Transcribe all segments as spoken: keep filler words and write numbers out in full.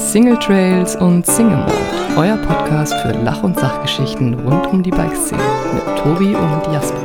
Single Trails und Single Mode, euer Podcast für Lach- und Sachgeschichten rund um die Bikeszene mit Tobi und Jasper.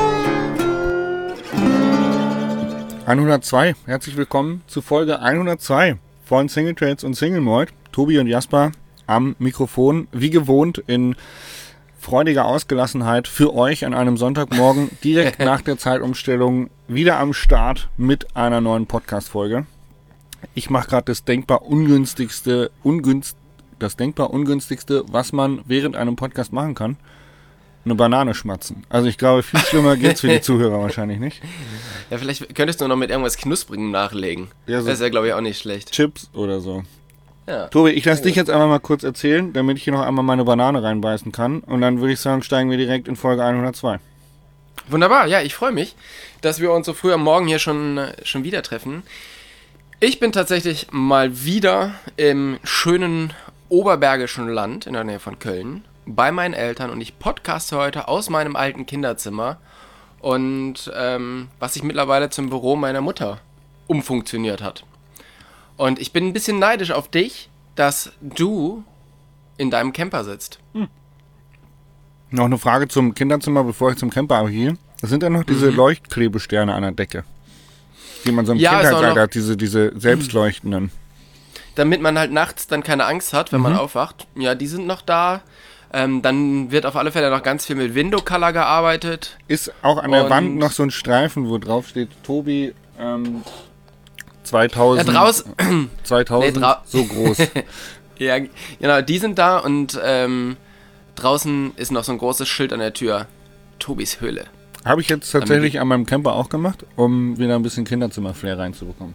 hundertzwei, herzlich willkommen zu Folge hundertzwei von Single Trails und Single Mode. Tobi und Jasper am Mikrofon, wie gewohnt in freudiger Ausgelassenheit für euch an einem Sonntagmorgen direkt nach der Zeitumstellung wieder am Start mit einer neuen Podcast-Folge. Ich mache gerade das denkbar ungünstigste, ungünst, das denkbar ungünstigste, was man während einem Podcast machen kann. Eine Banane schmatzen. Also ich glaube, viel schlimmer geht's für die Zuhörer wahrscheinlich nicht. Ja, vielleicht könntest du noch mit irgendwas Knusprigem nachlegen. Ja, so das ist ja, glaube ich, auch nicht schlecht. Chips oder so. Ja. Tobi, ich lasse dich jetzt einmal mal kurz erzählen, damit ich hier noch einmal meine Banane reinbeißen kann. Und dann würde ich sagen, steigen wir direkt in Folge hundertzwei. Wunderbar, ja, ich freue mich, dass wir uns so früh am Morgen hier schon, schon wieder treffen. Ich bin tatsächlich mal wieder im schönen oberbergischen Land in der Nähe von Köln bei meinen Eltern und ich podcaste heute aus meinem alten Kinderzimmer und ähm, was sich mittlerweile zum Büro meiner Mutter umfunktioniert hat. Und ich bin ein bisschen neidisch auf dich, dass du in deinem Camper sitzt. Hm. Noch eine Frage zum Kinderzimmer, bevor ich zum Camper gehe. Das sind ja noch diese mhm. Leuchtklebesterne an der Decke, die man so im ja, Kindheitsalter hat, diese, diese selbstleuchtenden. Damit man halt nachts dann keine Angst hat, wenn mhm. man aufwacht. Ja, die sind noch da. Ähm, dann wird auf alle Fälle noch ganz viel mit Window Color gearbeitet. Ist auch an der Und Wand noch so ein Streifen, wo drauf steht, Tobi, ähm, zweitausend, ja, draus- zweitausend nee, dra- so groß. Ja, genau, die sind da und ähm, draußen ist noch so ein großes Schild an der Tür. Tobis Höhle. Habe ich jetzt tatsächlich an meinem Camper auch gemacht, um wieder ein bisschen Kinderzimmer-Flair reinzubekommen.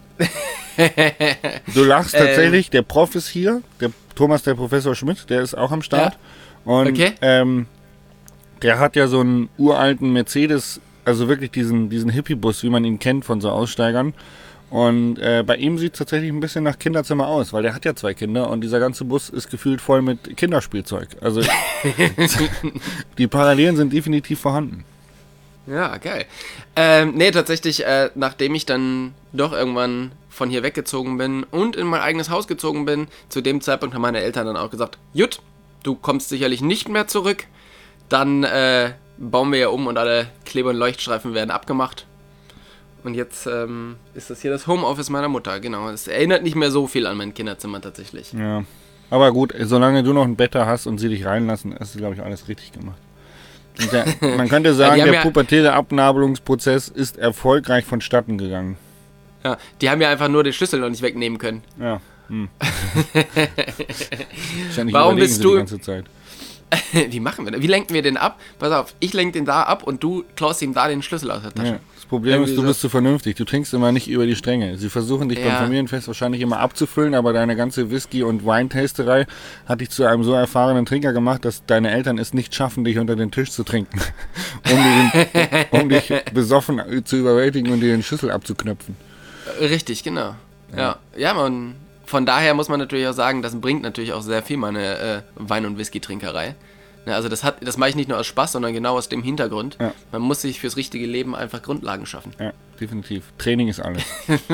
Du lachst tatsächlich, ähm, der Prof ist hier, der Thomas, der Professor Schmidt, der ist auch am Start. Ja. Und okay. ähm, der hat ja so einen uralten Mercedes, also wirklich diesen, diesen Hippie-Bus, wie man ihn kennt von so Aussteigern. Und äh, bei ihm sieht es tatsächlich ein bisschen nach Kinderzimmer aus, weil der hat ja zwei Kinder und dieser ganze Bus ist gefühlt voll mit Kinderspielzeug. Also die Parallelen sind definitiv vorhanden. Ja, geil. Ähm, nee, tatsächlich, äh, nachdem ich dann doch irgendwann von hier weggezogen bin und in mein eigenes Haus gezogen bin, zu dem Zeitpunkt haben meine Eltern dann auch gesagt, Jut, du kommst sicherlich nicht mehr zurück, dann äh, bauen wir ja um und alle Klebe- und Leuchtstreifen werden abgemacht. Und jetzt ähm, ist das hier das Homeoffice meiner Mutter, genau. Es erinnert nicht mehr so viel an mein Kinderzimmer tatsächlich. Ja, aber gut, solange du noch ein Bett da hast und sie dich reinlassen, ist, glaube ich, alles richtig gemacht. Der, man könnte sagen, der ja, pubertäre Abnabelungsprozess ist erfolgreich vonstatten gegangen. Ja, die haben ja einfach nur den Schlüssel noch nicht wegnehmen können. Ja. Hm. Warum bist du die ganze Zeit. Wie machen wir das? Wie lenken wir den ab? Pass auf, ich lenke den da ab und du klaust ihm da den Schlüssel aus der Tasche. Ja, das Problem Irgendwie ist, du so. bist zu vernünftig. Du trinkst immer nicht über die Stränge. Sie versuchen dich ja. beim Familienfest wahrscheinlich immer abzufüllen, aber deine ganze Whisky- und Weintasterei hat dich zu einem so erfahrenen Trinker gemacht, dass deine Eltern es nicht schaffen, dich unter den Tisch zu trinken, um, den, um dich besoffen zu überwältigen und dir den Schlüssel abzuknöpfen. Richtig, genau. Ja, ja, ja man... Von daher muss man natürlich auch sagen, das bringt natürlich auch sehr viel meine äh, Wein- und Whisky-Trinkerei. Ja, also das hat, das mache ich nicht nur aus Spaß, sondern genau aus dem Hintergrund. Ja. Man muss sich fürs richtige Leben einfach Grundlagen schaffen. Ja, definitiv. Training ist alles.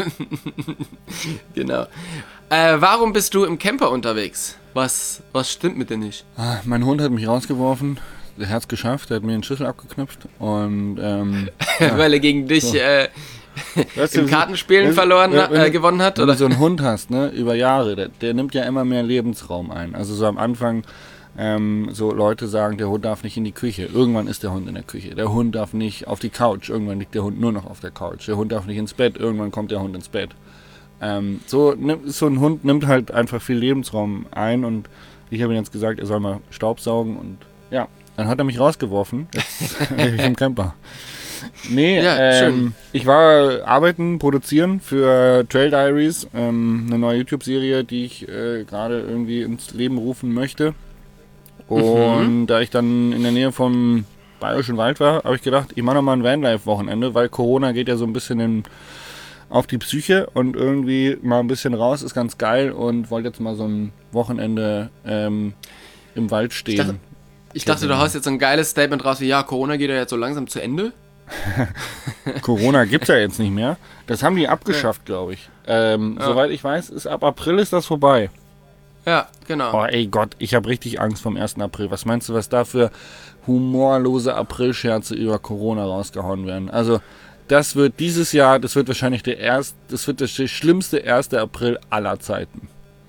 Genau. Äh, warum bist du im Camper unterwegs? Was, was stimmt mit dir nicht? Ah, mein Hund hat mich rausgeworfen. Er hat es geschafft. Er hat mir den Schlüssel abgeknüpft. Und, ähm, ja. Weil er gegen dich... So. Äh, Weißt du, im Kartenspielen wenn, verloren, wenn, wenn, äh, gewonnen hat? Wenn oder? du so einen Hund hast, ne, über Jahre, der, der nimmt ja immer mehr Lebensraum ein. Also so am Anfang, ähm, so Leute sagen, der Hund darf nicht in die Küche. Irgendwann ist der Hund in der Küche. Der Hund darf nicht auf die Couch. Irgendwann liegt der Hund nur noch auf der Couch. Der Hund darf nicht ins Bett. Irgendwann kommt der Hund ins Bett. Ähm, so, so ein Hund nimmt halt einfach viel Lebensraum ein und ich habe ihm jetzt gesagt, er soll mal Staubsaugen und ja, dann hat er mich rausgeworfen. Jetzt bin ich im Camper. Nee, ja, ähm, ich war arbeiten, produzieren für Trail Diaries, ähm, eine neue YouTube-Serie, die ich äh, gerade irgendwie ins Leben rufen möchte. Und mhm. da ich dann in der Nähe vom Bayerischen Wald war, habe ich gedacht, ich mache nochmal ein Vanlife-Wochenende, weil Corona geht ja so ein bisschen in, auf die Psyche und irgendwie mal ein bisschen raus ist ganz geil und wollte jetzt mal so ein Wochenende ähm, im Wald stehen. Ich dachte, ich dachte du haust jetzt so ein geiles Statement raus wie, ja, Corona geht ja jetzt so langsam zu Ende. Corona gibt's ja jetzt nicht mehr. Das haben die abgeschafft, glaube ich. Ähm, ja. Soweit ich weiß, ist ab April ist das vorbei. Ja, genau. Oh ey Gott, ich habe richtig Angst vom ersten April. Was meinst du, was da für humorlose Aprilscherze über Corona rausgehauen werden? Also, das wird dieses Jahr, das wird wahrscheinlich der erste, das wird der schlimmste erste April aller Zeiten.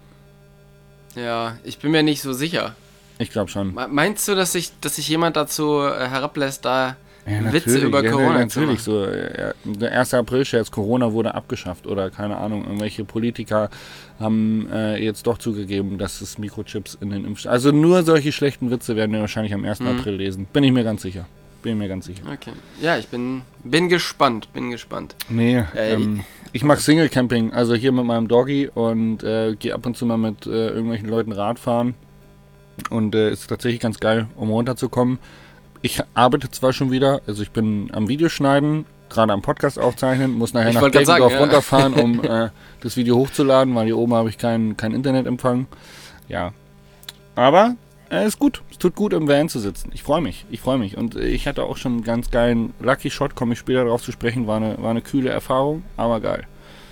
Ja, ich bin mir nicht so sicher. Ich glaube schon. Meinst du, dass sich dass sich jemand dazu äh, herablässt, da Ja, Witze über ja, Corona ja, zu natürlich machen? so. Ja, der erste April-Scherz, Corona wurde abgeschafft oder keine Ahnung, irgendwelche Politiker haben äh, jetzt doch zugegeben, dass es Mikrochips in den Impfstoffen. Also nur solche schlechten Witze werden wir wahrscheinlich am ersten Mhm. April lesen. Bin ich mir ganz sicher. Bin ich mir ganz sicher. Okay. Ja, ich bin, bin gespannt, bin gespannt. Nee, Äh, ähm, ich mache Single-Camping, also hier mit meinem Doggy und äh, gehe ab und zu mal mit äh, irgendwelchen Leuten Radfahren. Und äh, ist tatsächlich ganz geil, um runterzukommen. Ich arbeite zwar schon wieder, also ich bin am Videoschneiden, gerade am Podcast aufzeichnen, muss nachher Ich nach wollte grad sagen, Deckendorf ja. runterfahren, um äh, das Video hochzuladen, weil hier oben habe ich keinen kein Internetempfang. Ja, aber es äh, ist gut, es tut gut im Van zu sitzen. Ich freue mich, ich freue mich. Und äh, ich hatte auch schon einen ganz geilen Lucky Shot, komme ich später darauf zu sprechen, war eine, war eine kühle Erfahrung, aber geil.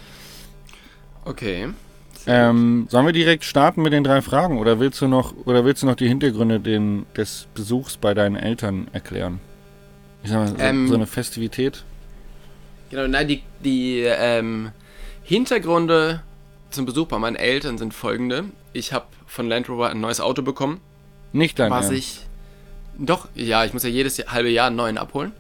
Okay. Ähm, sollen wir direkt starten mit den drei Fragen oder willst du noch oder willst du noch die Hintergründe den, des Besuchs bei deinen Eltern erklären? Ich sag mal, so, Ähm, so eine Festivität. Genau, nein, die, die ähm, Hintergründe zum Besuch bei meinen Eltern sind folgende. Ich habe von Land Rover ein neues Auto bekommen, Nicht dein was Ernst. ich... Doch, ja, ich muss ja jedes Jahr- halbe Jahr einen neuen abholen.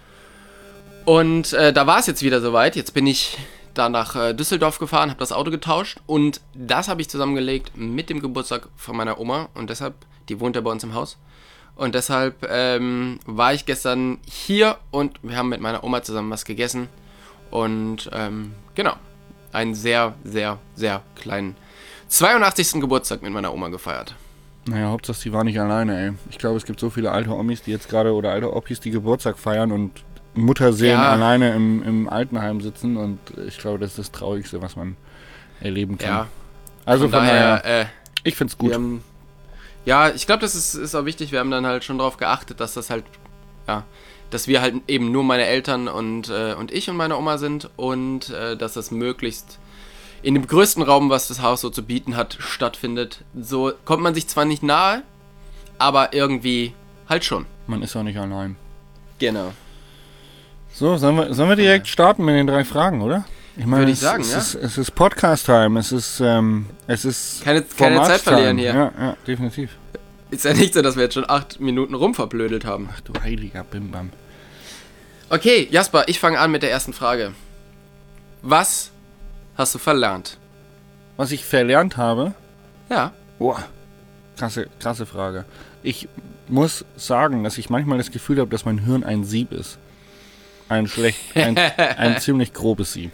Und äh, da war es jetzt wieder soweit. Jetzt bin ich da nach äh, Düsseldorf gefahren, habe das Auto getauscht und das habe ich zusammengelegt mit dem Geburtstag von meiner Oma und deshalb, die wohnt ja bei uns im Haus. Und deshalb ähm, war ich gestern hier und wir haben mit meiner Oma zusammen was gegessen. Und ähm, genau, einen sehr, sehr, sehr kleinen zweiundachtzigsten Geburtstag mit meiner Oma gefeiert. Naja, Hauptsache, die war nicht alleine, ey. Ich glaube, es gibt so viele alte Omis, die jetzt gerade, oder alte Oppis, die Geburtstag feiern und Mutterseelen Ja. alleine im, im Altenheim sitzen und ich glaube, das ist das Traurigste, was man erleben kann. Ja, also von, daher, äh, ich find's gut. wir haben, ja, ich glaube, das ist, ist auch wichtig. Wir haben dann halt schon darauf geachtet, dass das halt, ja, dass wir halt eben nur meine Eltern und, äh, und ich und meine Oma sind und äh, dass das möglichst in dem größten Raum, was das Haus so zu bieten hat, stattfindet. So kommt man sich zwar nicht nahe, aber irgendwie halt schon. Man ist auch nicht allein. Genau. So, sollen wir, sollen wir direkt starten mit den drei Fragen, oder? Ich meine, Würde ich es, sagen, es ja. Ist, es ist Podcast-Time, es ist, ähm, es ist Keine- keine Zeit Format-Time. verlieren hier. Ja, ja, definitiv. Ist ja nicht so, dass wir jetzt schon acht Minuten rumverblödelt haben. Ach du heiliger Bimbam. Okay, Jasper, ich fange an mit der ersten Frage. Was hast du verlernt? Was ich verlernt habe, Ja. boah, krasse, krasse Frage. Ich muss sagen, dass ich manchmal das Gefühl habe, dass mein Hirn ein Sieb ist. Ein schlecht, ein, ein ziemlich grobes Sieb.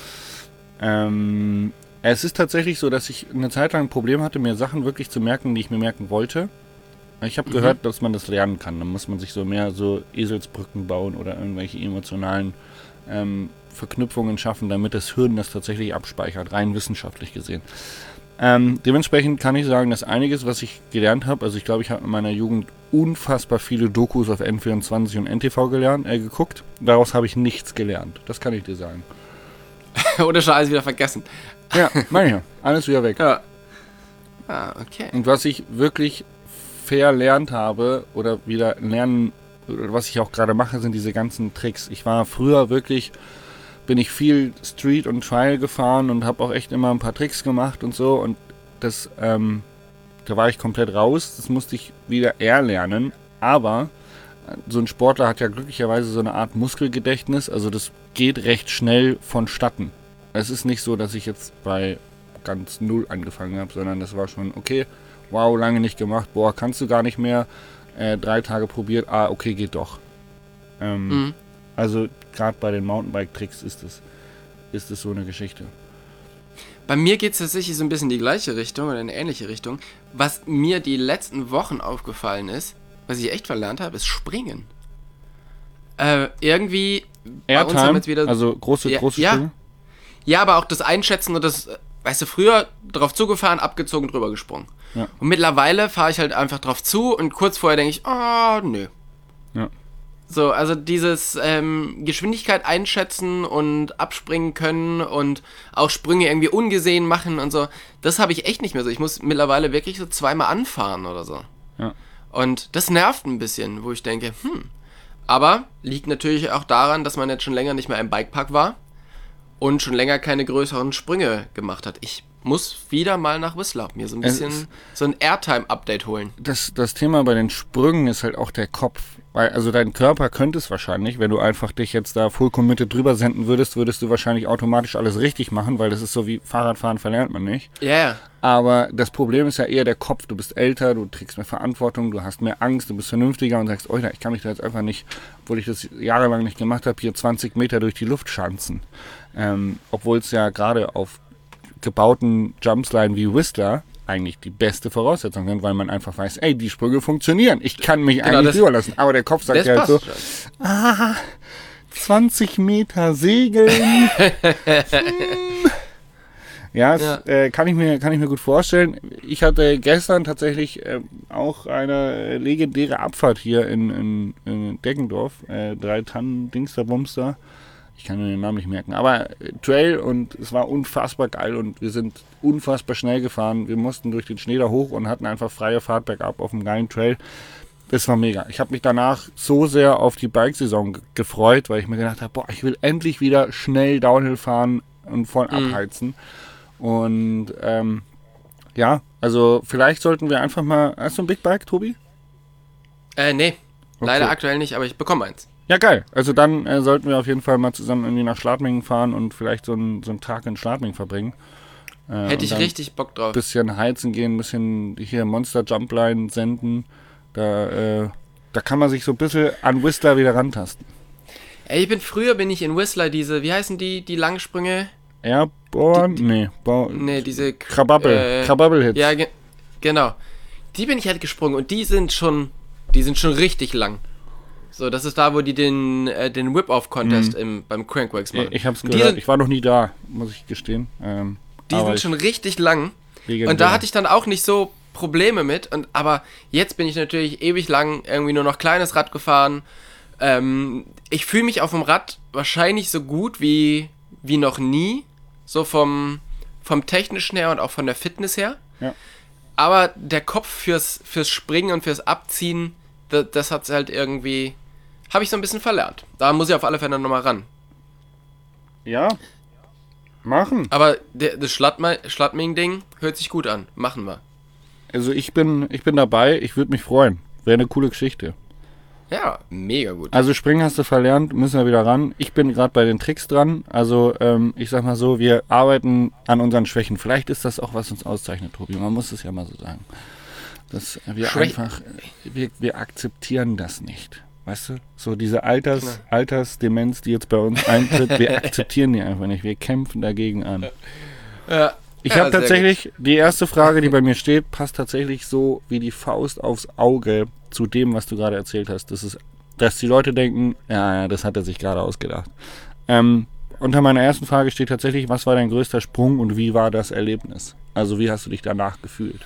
Ähm, es ist tatsächlich so, dass ich eine Zeit lang ein Problem hatte, mir Sachen wirklich zu merken, die ich mir merken wollte. Ich habe Mhm. gehört, dass man das lernen kann. Dann muss man sich so mehr so Eselsbrücken bauen oder irgendwelche emotionalen ähm, Verknüpfungen schaffen, damit das Hirn das tatsächlich abspeichert, rein wissenschaftlich gesehen. Ähm, dementsprechend kann ich sagen, dass einiges, was ich gelernt habe, also ich glaube, ich habe in meiner Jugend unfassbar viele Dokus auf N vierundzwanzig und N T V gelernt, äh, geguckt. Daraus habe ich nichts gelernt. Das kann ich dir sagen. Oder schon alles wieder vergessen. Ja, meine ich ja. Alles wieder weg. Ja. Ah, okay. Und was ich wirklich verlernt habe oder wieder lernen, oder was ich auch gerade mache, sind diese ganzen Tricks. Ich war früher wirklich, bin ich viel Street und Trial gefahren und habe auch echt immer ein paar Tricks gemacht und so und das, ähm, da war ich komplett raus. Das musste ich wieder erlernen, aber so ein Sportler hat ja glücklicherweise so eine Art Muskelgedächtnis, also das geht recht schnell vonstatten. Es ist nicht so, dass ich jetzt bei ganz null angefangen habe, sondern das war schon, okay, wow, lange nicht gemacht, boah, kannst du gar nicht mehr, äh, drei Tage probiert, ah, okay, geht doch. Ähm, Mhm. Also gerade bei den Mountainbike-Tricks ist es ist es so eine Geschichte. Bei mir geht es tatsächlich so ein bisschen in die gleiche Richtung oder in eine ähnliche Richtung. Was mir die letzten Wochen aufgefallen ist, was ich echt verlernt habe, ist Springen. Äh, irgendwie bei uns haben Airtime, jetzt wieder... also große, Ja, große ja. Sprünge. Ja, aber auch das Einschätzen und das, äh, weißt du, früher drauf zugefahren, abgezogen, drüber gesprungen. Ja. Und mittlerweile fahre ich halt einfach drauf zu und kurz vorher denke ich, oh, nö. Ja. So, also dieses ähm, Geschwindigkeit einschätzen und abspringen können und auch Sprünge irgendwie ungesehen machen und so, das habe ich echt nicht mehr so. Ich muss mittlerweile wirklich so zweimal anfahren oder so. Ja. Und das nervt ein bisschen, wo ich denke, hm. Aber liegt natürlich auch daran, dass man jetzt schon länger nicht mehr im Bikepark war und schon länger keine größeren Sprünge gemacht hat. Ich muss wieder mal nach Whistler, mir so ein bisschen Es- so ein Airtime-Update holen. Das, das Thema bei den Sprüngen ist halt auch der Kopf. Weil, also dein Körper könnte es wahrscheinlich, wenn du einfach dich jetzt da full committed drüber senden würdest, würdest du wahrscheinlich automatisch alles richtig machen, weil das ist so wie Fahrradfahren verlernt man nicht. Ja, yeah. Aber das Problem ist ja eher der Kopf. Du bist älter, du trägst mehr Verantwortung, du hast mehr Angst, du bist vernünftiger und sagst, Alter, ich kann mich da jetzt einfach nicht, obwohl ich das jahrelang nicht gemacht habe, hier zwanzig Meter durch die Luft schanzen. Ähm, obwohl es ja gerade auf gebauten Jumpsliden wie Whistler eigentlich die beste Voraussetzung sind, weil man einfach weiß, ey, die Sprünge funktionieren. Ich kann mich Genau, eigentlich das- drüber lassen. Aber der Kopf sagt Das ja halt so, passt schon. ah, zwanzig Meter segeln. Hm. Ja, Ja. das, äh, kann ich mir kann ich mir gut vorstellen. Ich hatte gestern tatsächlich äh, auch eine äh, legendäre Abfahrt hier in, in, in Deggendorf. Äh, drei Tannen Dingster Bumster. Ich kann mir den Namen nicht merken. Aber äh, Trail und es war unfassbar geil und wir sind unfassbar schnell gefahren. Wir mussten durch den Schnee da hoch und hatten einfach freie Fahrt bergab auf dem geilen Trail. Das war mega. Ich habe mich danach so sehr auf die Bikesaison g- gefreut, weil ich mir gedacht habe, boah, ich will endlich wieder schnell Downhill fahren und voll Mhm. abheizen. Und ähm, ja, also vielleicht sollten wir einfach mal... Hast du ein Big Bike, Tobi? Äh, nee. Okay. Leider aktuell nicht, aber ich bekomme eins. Ja, geil. Also dann äh, sollten wir auf jeden Fall mal zusammen irgendwie nach Schladmingen fahren und vielleicht so einen, so einen Tag in Schladmingen verbringen. Äh, Hätte und ich dann richtig Bock drauf. Ein bisschen heizen gehen, ein bisschen hier Monster Jumpline senden. Da, äh, da kann man sich so ein bisschen an Whistler wieder rantasten. Ey, ich bin früher bin ich in Whistler diese, wie heißen die, die Langsprünge? Airborne? Nee, Bau, Nee, diese... Krababbel. äh, Krababbel-Hits. Ja, ge genau. Die bin ich halt gesprungen und die sind schon, die sind schon richtig lang. So, das ist da, wo die den, äh, den Whip-Off-Contest im beim Crankworks machen. Ich hab's Und die gehört. sind, Ich war noch nie da, muss ich gestehen. Ähm, die aber sind ich- schon richtig lang. legendär. Und da hatte ich dann auch nicht so Probleme mit. Und, aber jetzt bin ich natürlich ewig lang irgendwie nur noch kleines Rad gefahren. Ähm, ich fühle mich auf dem Rad wahrscheinlich so gut wie, wie noch nie. So vom, vom Technischen her und auch von der Fitness her. Ja. Aber der Kopf fürs, fürs Springen und fürs Abziehen, das, das hat halt irgendwie... Habe ich so ein bisschen verlernt. Da muss ich auf alle Fälle nochmal ran. Ja, machen. Aber der, das Schladma- Schladming-Ding hört sich gut an. Machen wir. Also ich bin, ich bin dabei, ich würde mich freuen. Wäre eine coole Geschichte. Ja, mega gut. Also Springen hast du verlernt, müssen wir wieder ran. Ich bin gerade bei den Tricks dran. Also ähm, ich sag mal so, wir arbeiten an unseren Schwächen. Vielleicht ist das auch, was uns auszeichnet, Tobi. Man muss es ja mal so sagen. Dass wir Schwächen. einfach, wir, wir akzeptieren das nicht. Weißt du? So diese Alters, Genau. Altersdemenz, die jetzt bei uns eintritt, wir akzeptieren die einfach nicht. Wir kämpfen dagegen an. Ja, Ich ja, habe sehr tatsächlich, die erste Frage, die bei mir steht, passt tatsächlich so wie die Faust aufs Auge zu dem, was du gerade erzählt hast. Das ist, dass die Leute denken, ja, ja, das hat er sich gerade ausgedacht. Ähm, unter meiner ersten Frage steht tatsächlich, was war dein größter Sprung und wie war das Erlebnis? Also wie hast du dich danach gefühlt?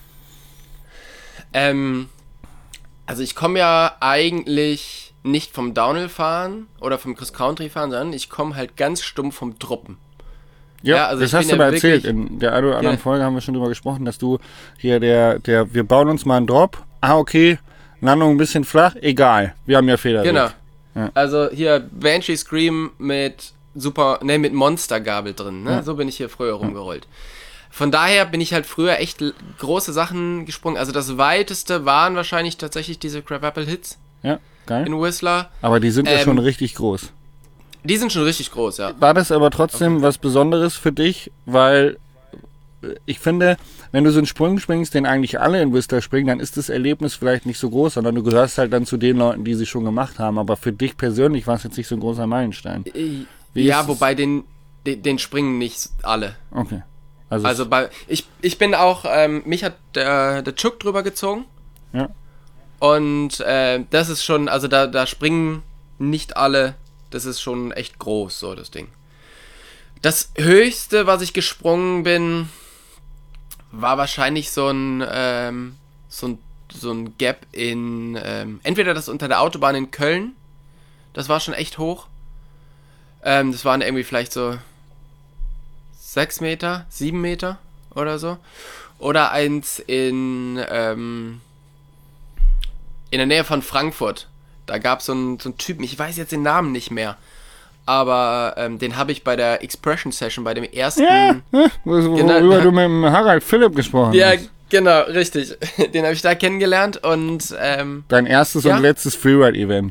Ähm, also ich komme ja eigentlich nicht vom Downhill-Fahren oder vom Cross-Country-Fahren, sondern ich komme halt ganz stumpf vom Truppen. Ja, Ja, also das ich hast bin du ja mal erzählt. wirklich- In der einen oder anderen Ja. Folge haben wir schon drüber gesprochen, dass du hier der, der, wir bauen uns mal einen Drop. Ah, okay, Landung ein bisschen flach, egal. Wir haben ja Fehler. Genau. Ja. Also hier Banshee Scream mit super, ne, mit Monstergabel drin, ne? Ja. So bin ich hier früher rumgerollt. Von daher bin ich halt früher echt l- große Sachen gesprungen. Also das weiteste waren wahrscheinlich tatsächlich diese Crab Apple Hits Ja, geil. in Whistler. Aber die sind ja Ähm, schon richtig groß. Die sind schon richtig groß, ja. War das aber trotzdem was Besonderes für dich? Weil äh, ich finde, wenn du so einen Sprung springst, den eigentlich alle in Whistler springen, dann ist das Erlebnis vielleicht nicht so groß, sondern du gehörst halt dann zu den Leuten, die sie schon gemacht haben. Aber für dich persönlich war es jetzt nicht so ein großer Meilenstein. Wie ja, ist es? wobei den, den, den springen nicht alle. Okay. Also, Also bei ich, ich bin auch, ähm, mich hat der, der Chuck drüber gezogen. ja. Und äh, das ist schon, also da, da springen nicht alle. Das ist schon echt groß, so das Ding. Das höchste, was ich gesprungen bin, war wahrscheinlich so ein, ähm, so ein, so ein Gap in, ähm, entweder das unter der Autobahn in Köln, Das war schon echt hoch. Ähm, das waren irgendwie vielleicht so sechs Meter, sieben Meter oder so. Oder eins in, ähm, in der Nähe von Frankfurt. Da gab so es einen, so einen Typen, ich weiß jetzt den Namen nicht mehr. Aber ähm, den habe ich bei der Expression Session, bei dem ersten... Ja, worüber genau, du mit dem Harald Philipp gesprochen ja, hast. Ja, genau, richtig. Den habe ich da kennengelernt und... Ähm, Dein erstes ja? und letztes Freeride-Event.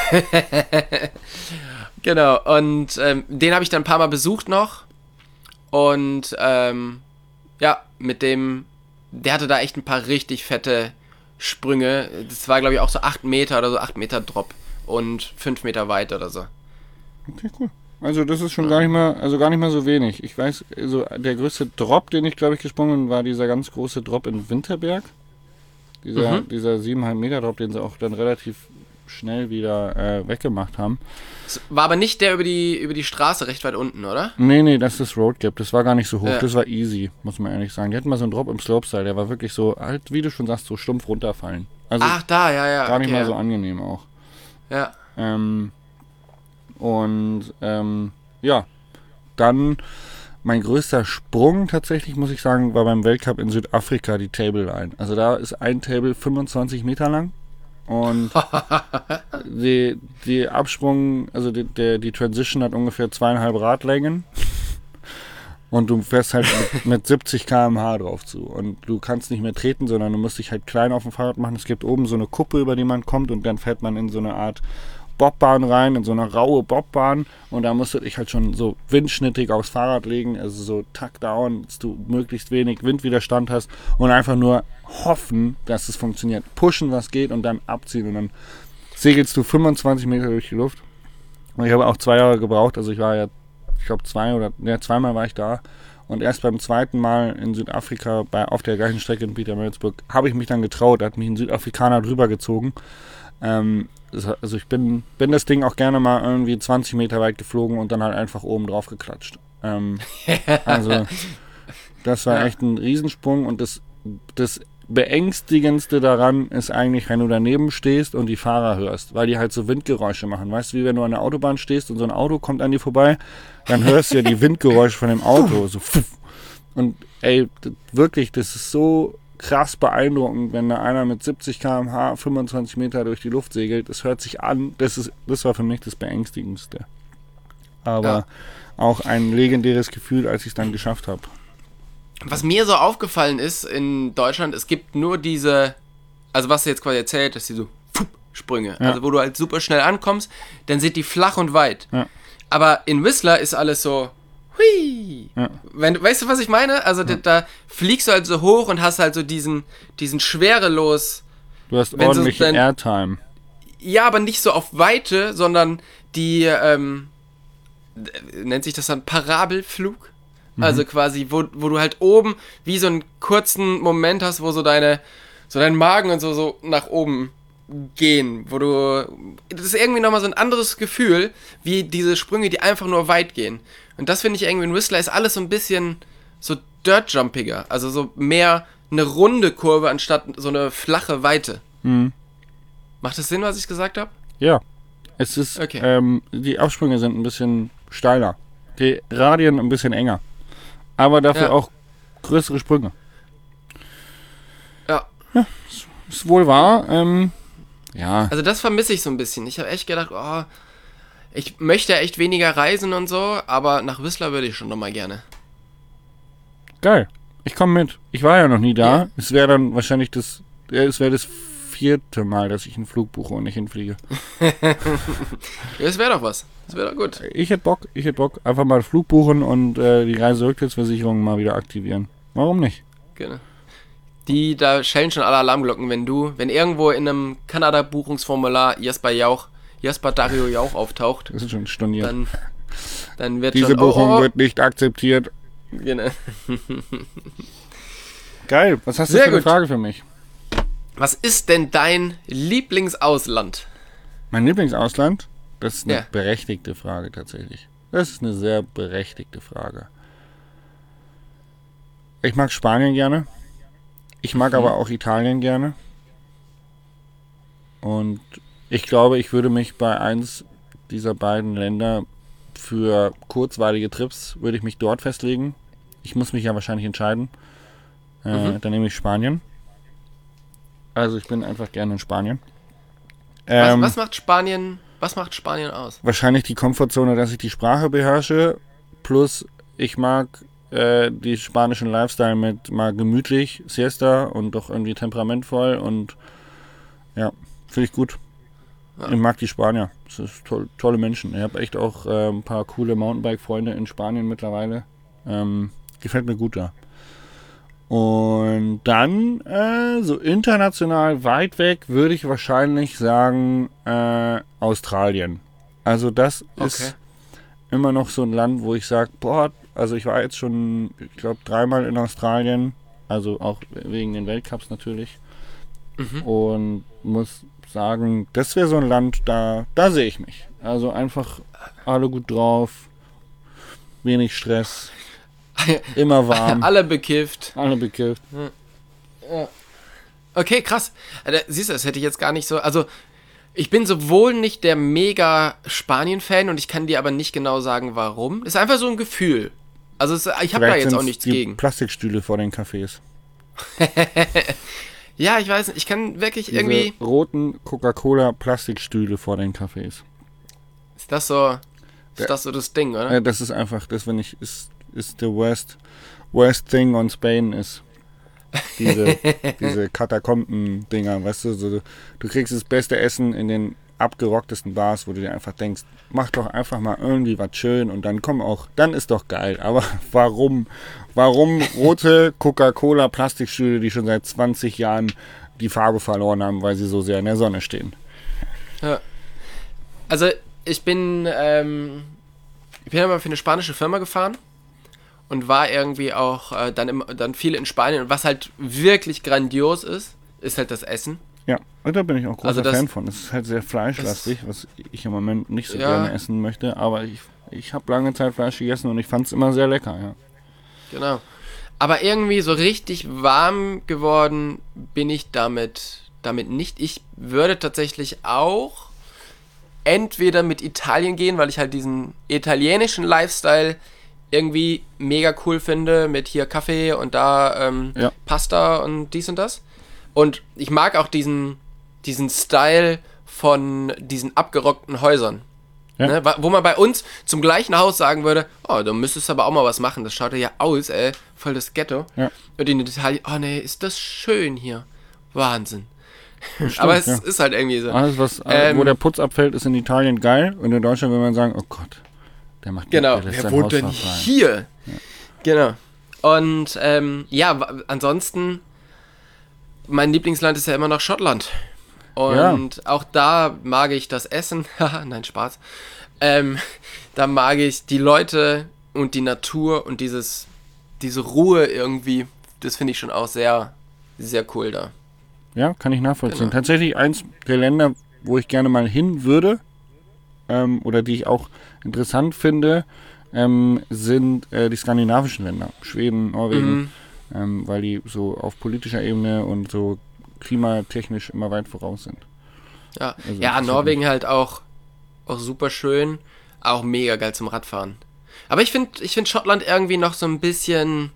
Genau, und ähm, den habe ich dann ein paar Mal besucht noch. Und ähm, ja, mit dem... Der hatte da echt ein paar richtig fette Sprünge. Das war, glaube ich, auch so acht Meter oder so, acht Meter Drop. Und fünf Meter weit oder so. Okay, cool. Also das ist schon ja. gar nicht mal, also gar nicht mal so wenig. Ich weiß, also der größte Drop, den ich glaube ich gesprungen bin, war dieser ganz große Drop in Winterberg. Dieser, mhm. dieser siebeneinhalb Meter Drop, den sie auch dann relativ schnell wieder äh, weggemacht haben. Das war aber nicht der über die, über die Straße recht weit unten, oder? Nee, nee, das ist Road Gap. Das war gar nicht so hoch. Ja. Das war easy, muss man ehrlich sagen. Die hatten mal so einen Drop im Slopestyle, der war wirklich so, halt, wie du schon sagst, so stumpf runterfallen. Also Ach, da, ja, ja. Gar nicht okay, mal ja. so angenehm auch. Ja. Ähm, und ähm, ja, dann mein größter Sprung tatsächlich, muss ich sagen, war beim Weltcup in Südafrika die Table Line. Also da ist ein Table fünfundzwanzig Meter lang und die, die Absprung, also die, der, die Transition hat ungefähr zweieinhalb Radlängen und du fährst halt mit, mit siebzig Kilometer pro Stunde drauf zu und du kannst nicht mehr treten, sondern du musst dich halt klein auf dem Fahrrad machen. Es gibt oben so eine Kuppe, über die man kommt und dann fährt man in so eine Art Bobbahn rein, in so eine raue Bobbahn und da musst du dich halt schon so windschnittig aufs Fahrrad legen, also so tuck down, dass du möglichst wenig Windwiderstand hast und einfach nur hoffen, dass es funktioniert. Pushen, was geht und dann abziehen und dann segelst du fünfundzwanzig Meter durch die Luft. Und ich habe auch zwei Jahre gebraucht, also ich war ja, ich glaube zwei oder, ja zweimal war ich da und erst beim zweiten Mal in Südafrika bei, auf der gleichen Strecke in Pietermaritzburg habe ich mich dann getraut, da hat mich ein Südafrikaner drüber gezogen. Ähm, Also ich bin, bin das Ding auch gerne mal irgendwie zwanzig Meter weit geflogen und dann halt einfach oben drauf geklatscht. Ähm, also das war echt ein Riesensprung und das, das Beängstigendste daran ist eigentlich, wenn du daneben stehst und die Fahrer hörst, weil die halt so Windgeräusche machen. Weißt du, wie wenn du an der Autobahn stehst und so ein Auto kommt an dir vorbei, dann hörst du ja die Windgeräusche von dem Auto. So und ey, wirklich, das ist so krass beeindruckend, wenn da einer mit siebzig Kilometer pro Stunde fünfundzwanzig Meter durch die Luft segelt. Das hört sich an, das ist, das war für mich das Beängstigendste. Aber ja. auch ein legendäres Gefühl, als ich es dann geschafft habe. Was mir so aufgefallen ist in Deutschland, es gibt nur diese, also was du jetzt quasi erzählt, dass diese Sprünge, ja. also wo du halt super schnell ankommst, dann sind die flach und weit. Ja. Aber in Whistler ist alles so hui. Ja. Wenn, weißt du, was ich meine? Also ja. da, da fliegst du halt so hoch und hast halt so diesen, diesen schwerelos. Du hast ordentliche so Airtime. Ja, aber nicht so auf Weite, sondern die, ähm, nennt sich das dann Parabelflug? Mhm. Also quasi, wo, wo du halt oben wie so einen kurzen Moment hast, wo so deine, so dein Magen und so, so nach oben gehen, wo du, das ist irgendwie nochmal so ein anderes Gefühl, wie diese Sprünge, die einfach nur weit gehen. Und das finde ich irgendwie in Whistler ist alles so ein bisschen so dirt-jumpiger, also so mehr eine runde Kurve anstatt so eine flache Weite. Mhm. Macht das Sinn, was ich gesagt habe? Ja, es ist, okay. ähm, die Absprünge sind ein bisschen steiler, die Radien ein bisschen enger, aber dafür ja. auch größere Sprünge. Ja. Ja, ist, ist wohl wahr, ähm, ja. Also das vermisse ich so ein bisschen. Ich habe echt gedacht, oh, ich möchte echt weniger reisen und so, aber nach Whistler würde ich schon nochmal gerne. Geil. Ich komme mit. Ich war ja noch nie da. Ja. Es wäre dann wahrscheinlich das, es wäre das vierte Mal, dass ich einen Flug buche und nicht hinfliege. Ja, das wäre doch was. Das wäre doch gut. Ich hätte Bock, ich hätte Bock, einfach mal einen Flug buchen und äh, die Reiserücktrittsversicherung mal wieder aktivieren. Warum nicht? Genau. Die, da schellen schon alle Alarmglocken, wenn du, wenn irgendwo in einem Kanada-Buchungsformular Jasper Jauch, Jasper Dario Jauch auftaucht. Das ist schon storniert. Dann, dann wird Diese schon... Buchung oh, oh. wird nicht akzeptiert. Genau. Geil, was hast du Sehr für eine gut. Frage für mich? Was ist denn dein Lieblingsausland? Mein Lieblingsausland? Das ist eine Ja. berechtigte Frage tatsächlich. Das ist eine sehr berechtigte Frage. Ich mag Spanien gerne. Ich mag mhm. aber auch Italien gerne. Und ich glaube, ich würde mich bei eins dieser beiden Länder für kurzweilige Trips würde ich mich dort festlegen. Ich muss mich ja wahrscheinlich entscheiden. Äh, mhm. Dann nehme ich Spanien. Also ich bin einfach gerne in Spanien. Ähm, was, was macht Spanien, was macht Spanien aus? Wahrscheinlich die Komfortzone, dass ich die Sprache beherrsche. Plus ich mag äh, die spanischen Lifestyle mit mal gemütlich, Siesta und doch irgendwie temperamentvoll. Und ja, finde ich gut. Ja. Ich mag die Spanier. Das sind toll, tolle Menschen. Ich habe echt auch äh, ein paar coole Mountainbike-Freunde in Spanien mittlerweile. Ähm, gefällt mir gut da. Und dann, äh, so international weit weg, würde ich wahrscheinlich sagen, äh, Australien. Also das okay. ist immer noch so ein Land, wo ich sage, boah, also ich war jetzt schon, ich glaube, dreimal in Australien. Also auch wegen den Weltcups natürlich. Mhm. Und muss sagen, das wäre so ein Land, da, da sehe ich mich. Also einfach alle gut drauf, wenig Stress. Immer warm. Alle bekifft. Alle bekifft. Ja. Okay, krass. Also, siehst du, das hätte ich jetzt gar nicht so. Also, ich bin sowohl nicht der mega Spanien-Fan und ich kann dir aber nicht genau sagen, warum. Es ist einfach so ein Gefühl. Also, es, ich habe da jetzt auch nichts die gegen. Plastikstühle vor den Cafés. Ja, ich weiß nicht. Ich kann wirklich Diese irgendwie. roten Coca-Cola-Plastikstühle vor den Cafés. Ist das so. Ist ja. das so das Ding, oder? Ja, das ist einfach, das wenn ich. Ist, ist the worst, worst thing on Spain ist. Diese, diese Katakomben-Dinger, weißt du, so, du kriegst das beste Essen in den abgerocktesten Bars, wo du dir einfach denkst, mach doch einfach mal irgendwie was schön und dann komm auch, dann ist doch geil. Aber warum, warum rote Coca-Cola-Plastikstühle, die schon seit zwanzig Jahren die Farbe verloren haben, weil sie so sehr in der Sonne stehen? Ja. Also ich bin, ähm, ich bin ja mal für eine spanische Firma gefahren. Und war irgendwie auch äh, dann, im, dann viel in Spanien. Und was halt wirklich grandios ist, ist halt das Essen. Ja, und da bin ich auch großer also das, Fan von. Das ist halt sehr fleischlastig, was ich im Moment nicht so ja. gerne essen möchte. Aber ich, ich habe lange Zeit Fleisch gegessen und ich fand es immer sehr lecker, ja. Genau. Aber irgendwie so richtig warm geworden bin ich damit, damit nicht. Ich würde tatsächlich auch entweder mit Italien gehen, weil ich halt diesen italienischen Lifestyle irgendwie mega cool finde, mit hier Kaffee und da ähm, ja. Pasta und dies und das. Und ich mag auch diesen, diesen Style von diesen abgerockten Häusern. Ja. Ne? Wo man bei uns zum gleichen Haus sagen würde, oh, du müsstest aber auch mal was machen. Das schaut ja aus, ey, voll das Ghetto. Ja. Und in Italien, oh nee, ist das schön hier. Wahnsinn. Stimmt, aber es ja. ist halt irgendwie so. Alles, was, ähm, wo der Putz abfällt, ist in Italien geil. Und in Deutschland will man sagen, oh Gott. Der macht genau, der wer wohnt denn hier? Ja. Genau. Und ähm, ja, w- ansonsten, mein Lieblingsland ist ja immer noch Schottland. Und ja. auch da mag ich das Essen. Nein, Spaß. Ähm, da mag ich die Leute und die Natur und dieses, diese Ruhe irgendwie. Das finde ich schon auch sehr, sehr cool da. Ja, kann ich nachvollziehen. Genau. Tatsächlich eins der Länder, wo ich gerne mal hin würde, ähm, oder die ich auch interessant finde, ähm, sind äh, die skandinavischen Länder. Schweden, Norwegen, Mhm. ähm, weil die so auf politischer Ebene und so klimatechnisch immer weit voraus sind. Ja, Also ja das ist Norwegen halt auch, auch super schön, auch mega geil zum Radfahren. Aber ich finde ich find Schottland irgendwie noch so ein bisschen,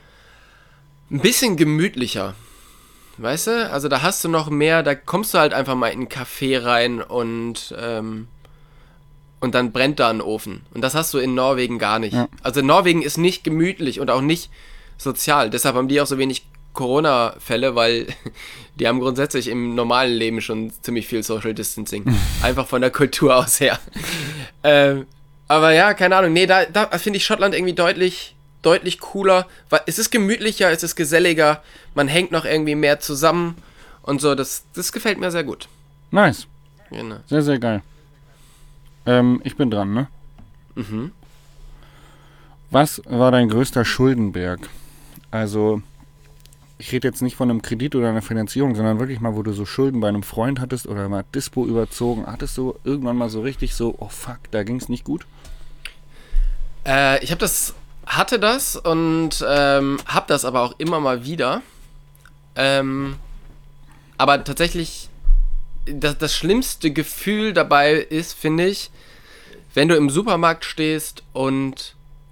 ein bisschen gemütlicher. Weißt du? Also da hast du noch mehr, da kommst du halt einfach mal in einen Café rein und ähm, und dann brennt da ein Ofen. Und das hast du in Norwegen gar nicht. Ja. Also Norwegen ist nicht gemütlich und auch nicht sozial. Deshalb haben die auch so wenig Corona-Fälle, weil die haben grundsätzlich im normalen Leben schon ziemlich viel Social Distancing. Einfach von der Kultur aus her. ähm, aber ja, keine Ahnung. Nee, da, da finde ich Schottland irgendwie deutlich, deutlich cooler. Weil es ist gemütlicher, es ist geselliger. Man hängt noch irgendwie mehr zusammen. Und so, das, das gefällt mir sehr gut. Nice. Genau. Sehr, sehr geil. Ähm, ich bin dran, ne? Mhm. Was war dein größter Schuldenberg? Also, ich rede jetzt nicht von einem Kredit oder einer Finanzierung, sondern wirklich mal, wo du so Schulden bei einem Freund hattest oder mal Dispo überzogen. Hattest du irgendwann mal so richtig so, oh fuck, da ging es nicht gut? Äh, ich habe das, hatte das und ähm, habe das aber auch immer mal wieder. Ähm, aber tatsächlich, das, das schlimmste Gefühl dabei ist, finde ich, wenn du im Supermarkt stehst und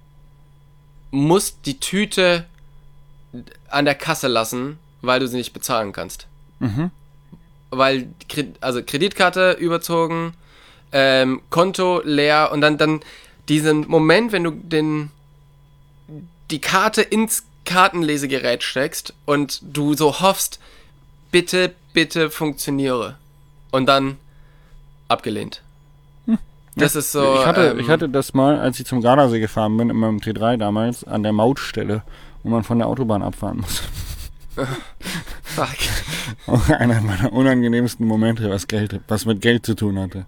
musst die Tüte an der Kasse lassen, weil du sie nicht bezahlen kannst. Mhm. Weil, also Kreditkarte überzogen, ähm, Konto leer und dann, dann diesen Moment, wenn du den, die Karte ins Kartenlesegerät steckst und du so hoffst, bitte, bitte funktioniere. Und dann abgelehnt. Hm. Das ja, ist so... Ich hatte, ähm, ich hatte das mal, als ich zum Gardasee gefahren bin, in meinem T drei damals, an der Mautstelle, wo man von der Autobahn abfahren muss. Fuck. Auch einer meiner unangenehmsten Momente, was Geld, was mit Geld zu tun hatte.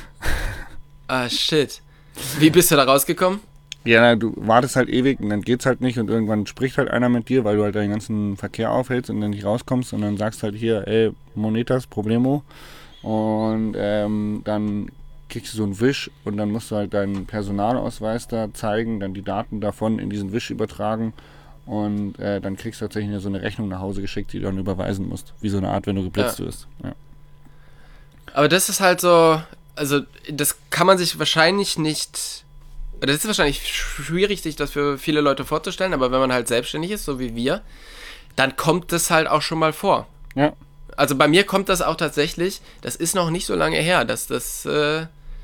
Ah, shit. Wie bist du da rausgekommen? Ja, du wartest halt ewig und dann geht's halt nicht und irgendwann spricht halt einer mit dir, weil du halt den ganzen Verkehr aufhältst und dann nicht rauskommst und dann sagst halt hier, ey, Monetas, Problemo. Und ähm, dann kriegst du so einen Wisch und dann musst du halt deinen Personalausweis da zeigen, dann die Daten davon in diesen Wisch übertragen. Und äh, dann kriegst du tatsächlich so eine Rechnung nach Hause geschickt, die du dann überweisen musst. Wie so eine Art, wenn du geblitzt ja. wirst. Ja. Aber das ist halt so, also das kann man sich wahrscheinlich nicht, das ist wahrscheinlich schwierig, sich das für viele Leute vorzustellen, aber wenn man halt selbstständig ist, so wie wir, dann kommt das halt auch schon mal vor. Ja. Also bei mir kommt das auch tatsächlich, das ist noch nicht so lange her, dass das, äh,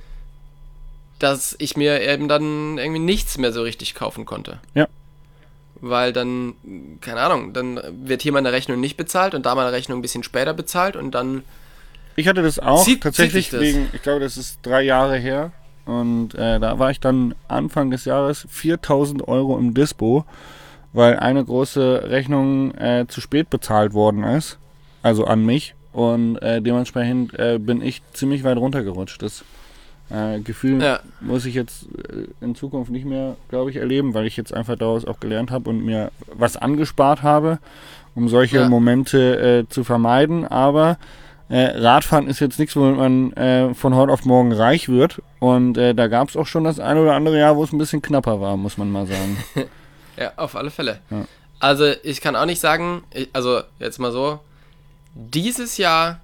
dass ich mir eben dann irgendwie nichts mehr so richtig kaufen konnte. Ja. Weil dann, keine Ahnung, dann wird hier meine Rechnung nicht bezahlt und da meine Rechnung ein bisschen später bezahlt und dann... Ich hatte das auch Zieht, tatsächlich zieht das? wegen, ich glaube, das ist drei Jahre her. Und äh, da war ich dann Anfang des Jahres viertausend Euro im Dispo, weil eine große Rechnung äh, zu spät bezahlt worden ist. Also an mich. Und äh, dementsprechend äh, bin ich ziemlich weit runtergerutscht. Das äh, Gefühl Ja. muss ich jetzt äh, in Zukunft nicht mehr, glaube ich, erleben, weil ich jetzt einfach daraus auch gelernt habe und mir was angespart habe, um solche Ja. Momente äh, zu vermeiden. Aber äh, Radfahren ist jetzt nichts, womit man äh, von heute auf morgen reich wird. Und äh, da gab es auch schon das eine oder andere Jahr, wo es ein bisschen knapper war, muss man mal sagen. Ja, auf alle Fälle. Ja. Also ich kann auch nicht sagen, ich, also jetzt mal so, dieses Jahr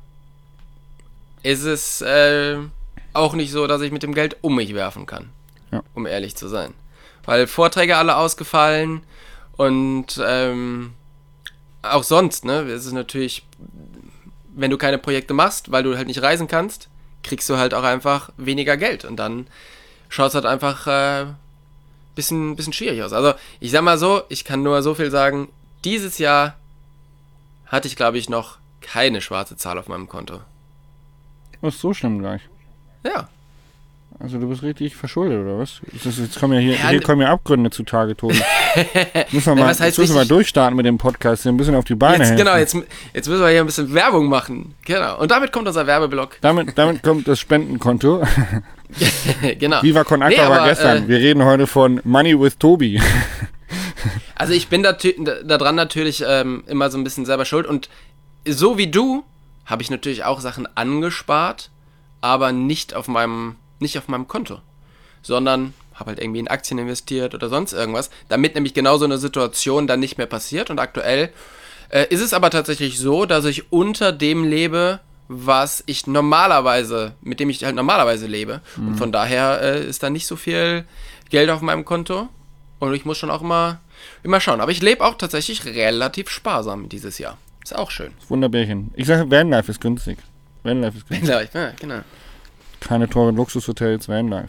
ist es äh, auch nicht so, dass ich mit dem Geld um mich werfen kann, Ja. um ehrlich zu sein. Weil Vorträge alle ausgefallen und ähm, auch sonst, ne, es ist natürlich, wenn du keine Projekte machst, weil du halt nicht reisen kannst, kriegst du halt auch einfach weniger Geld und dann schaut es halt einfach äh, bisschen, bisschen schwierig aus. Also ich sag mal so, ich kann nur so viel sagen, dieses Jahr hatte ich, glaube ich, noch keine schwarze Zahl auf meinem Konto. Das ist so schlimm gleich. Ja. Also du bist richtig verschuldet, oder was? Das, jetzt kommen ja hier, Ja, hier kommen ja Abgründe zutage, Tobi. müssen wir Ja, mal, was heißt jetzt müssen wir mal richtig? durchstarten mit dem Podcast, hier ein bisschen auf die Beine Jetzt, helfen. genau, jetzt, jetzt müssen wir hier ein bisschen Werbung machen. Genau. Und damit kommt unser Werbeblock. Damit, damit kommt das Spendenkonto. Genau. Viva Con Aqua Nee, war aber, gestern. äh, Wir reden heute von Money with Tobi. Also ich bin da, da dran natürlich ähm, immer so ein bisschen selber schuld. Und so wie du habe ich natürlich auch Sachen angespart, aber nicht auf meinem, nicht auf meinem Konto. Sondern habe halt irgendwie in Aktien investiert oder sonst irgendwas, damit nämlich genau so eine Situation dann nicht mehr passiert. Und aktuell äh, ist es aber tatsächlich so, dass ich unter dem lebe, was ich normalerweise, mit dem ich halt normalerweise lebe. Mhm. Und von daher äh, ist da nicht so viel Geld auf meinem Konto. Und ich muss schon auch immer, immer schauen. Aber ich lebe auch tatsächlich relativ sparsam dieses Jahr. Ist auch schön. Wunderbärchen. Ich sage, Vanlife ist günstig. Vanlife ist günstig. Ja, genau. Keine teuren Luxushotels, Vanlife.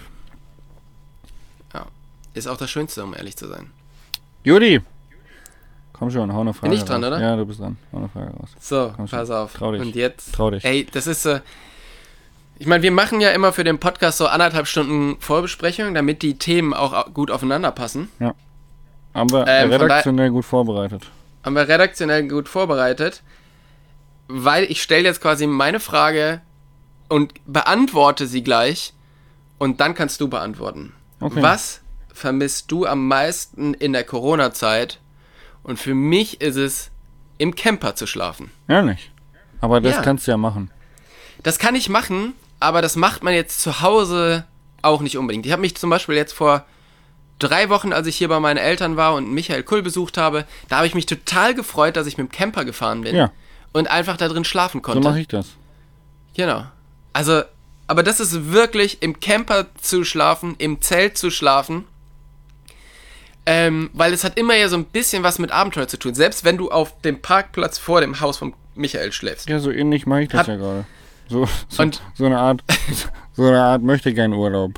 Ja. Ist auch das Schönste, um ehrlich zu sein. Judy! Komm schon, hau eine Frage Bin ich dran, raus. oder? Ja, du bist dran. Hau eine Frage raus. So, Komm schon. pass auf. Trau dich. Und jetzt. Trau dich. Ey, das ist so. Äh, ich meine, wir machen ja immer für den Podcast so anderthalb Stunden Vorbesprechung, damit die Themen auch gut aufeinander passen. Haben wir Ähm, von redaktionell gut vorbereitet. Haben wir redaktionell gut vorbereitet, weil ich stelle jetzt quasi meine Frage und beantworte sie gleich und dann kannst du beantworten. Okay. Was vermisst du am meisten in der Corona-Zeit? Und für mich ist es, im Camper zu schlafen. Ehrlich. Aber das Ja. kannst du ja machen. Das kann ich machen, aber das macht man jetzt zu Hause auch nicht unbedingt. Ich habe mich zum Beispiel jetzt vor drei Wochen, als ich hier bei meinen Eltern war und Michael Kull besucht habe, da habe ich mich total gefreut, dass ich mit dem Camper gefahren bin Ja. und einfach da drin schlafen So konnte. mache ich das. Genau. Also aber das ist wirklich im Camper zu schlafen, im Zelt zu schlafen, ähm, weil es hat immer ja so ein bisschen was mit Abenteuer zu tun, selbst wenn du auf dem Parkplatz vor dem Haus von Michael schläfst. Ja, so ähnlich mache ich das Hat, ja gerade. So, so, und, so eine Art, so eine Art möchte gern Urlaub.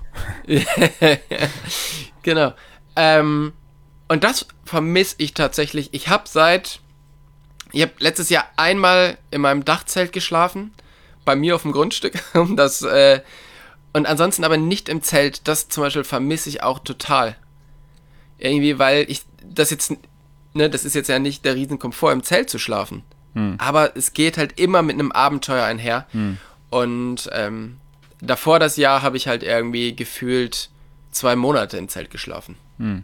Genau. Ähm, und das vermisse ich tatsächlich. Ich habe seit, ich habe letztes Jahr einmal in meinem Dachzelt geschlafen, bei mir auf dem Grundstück, um das, äh, und ansonsten aber nicht im Zelt. Das zum Beispiel vermisse ich auch total. Irgendwie, weil ich das jetzt, ne, das ist jetzt ja nicht der Riesenkomfort, im Zelt zu schlafen. Hm. Aber es geht halt immer mit einem Abenteuer einher. Hm. Und ähm, davor das Jahr habe ich halt irgendwie gefühlt zwei Monate im Zelt geschlafen. Hm.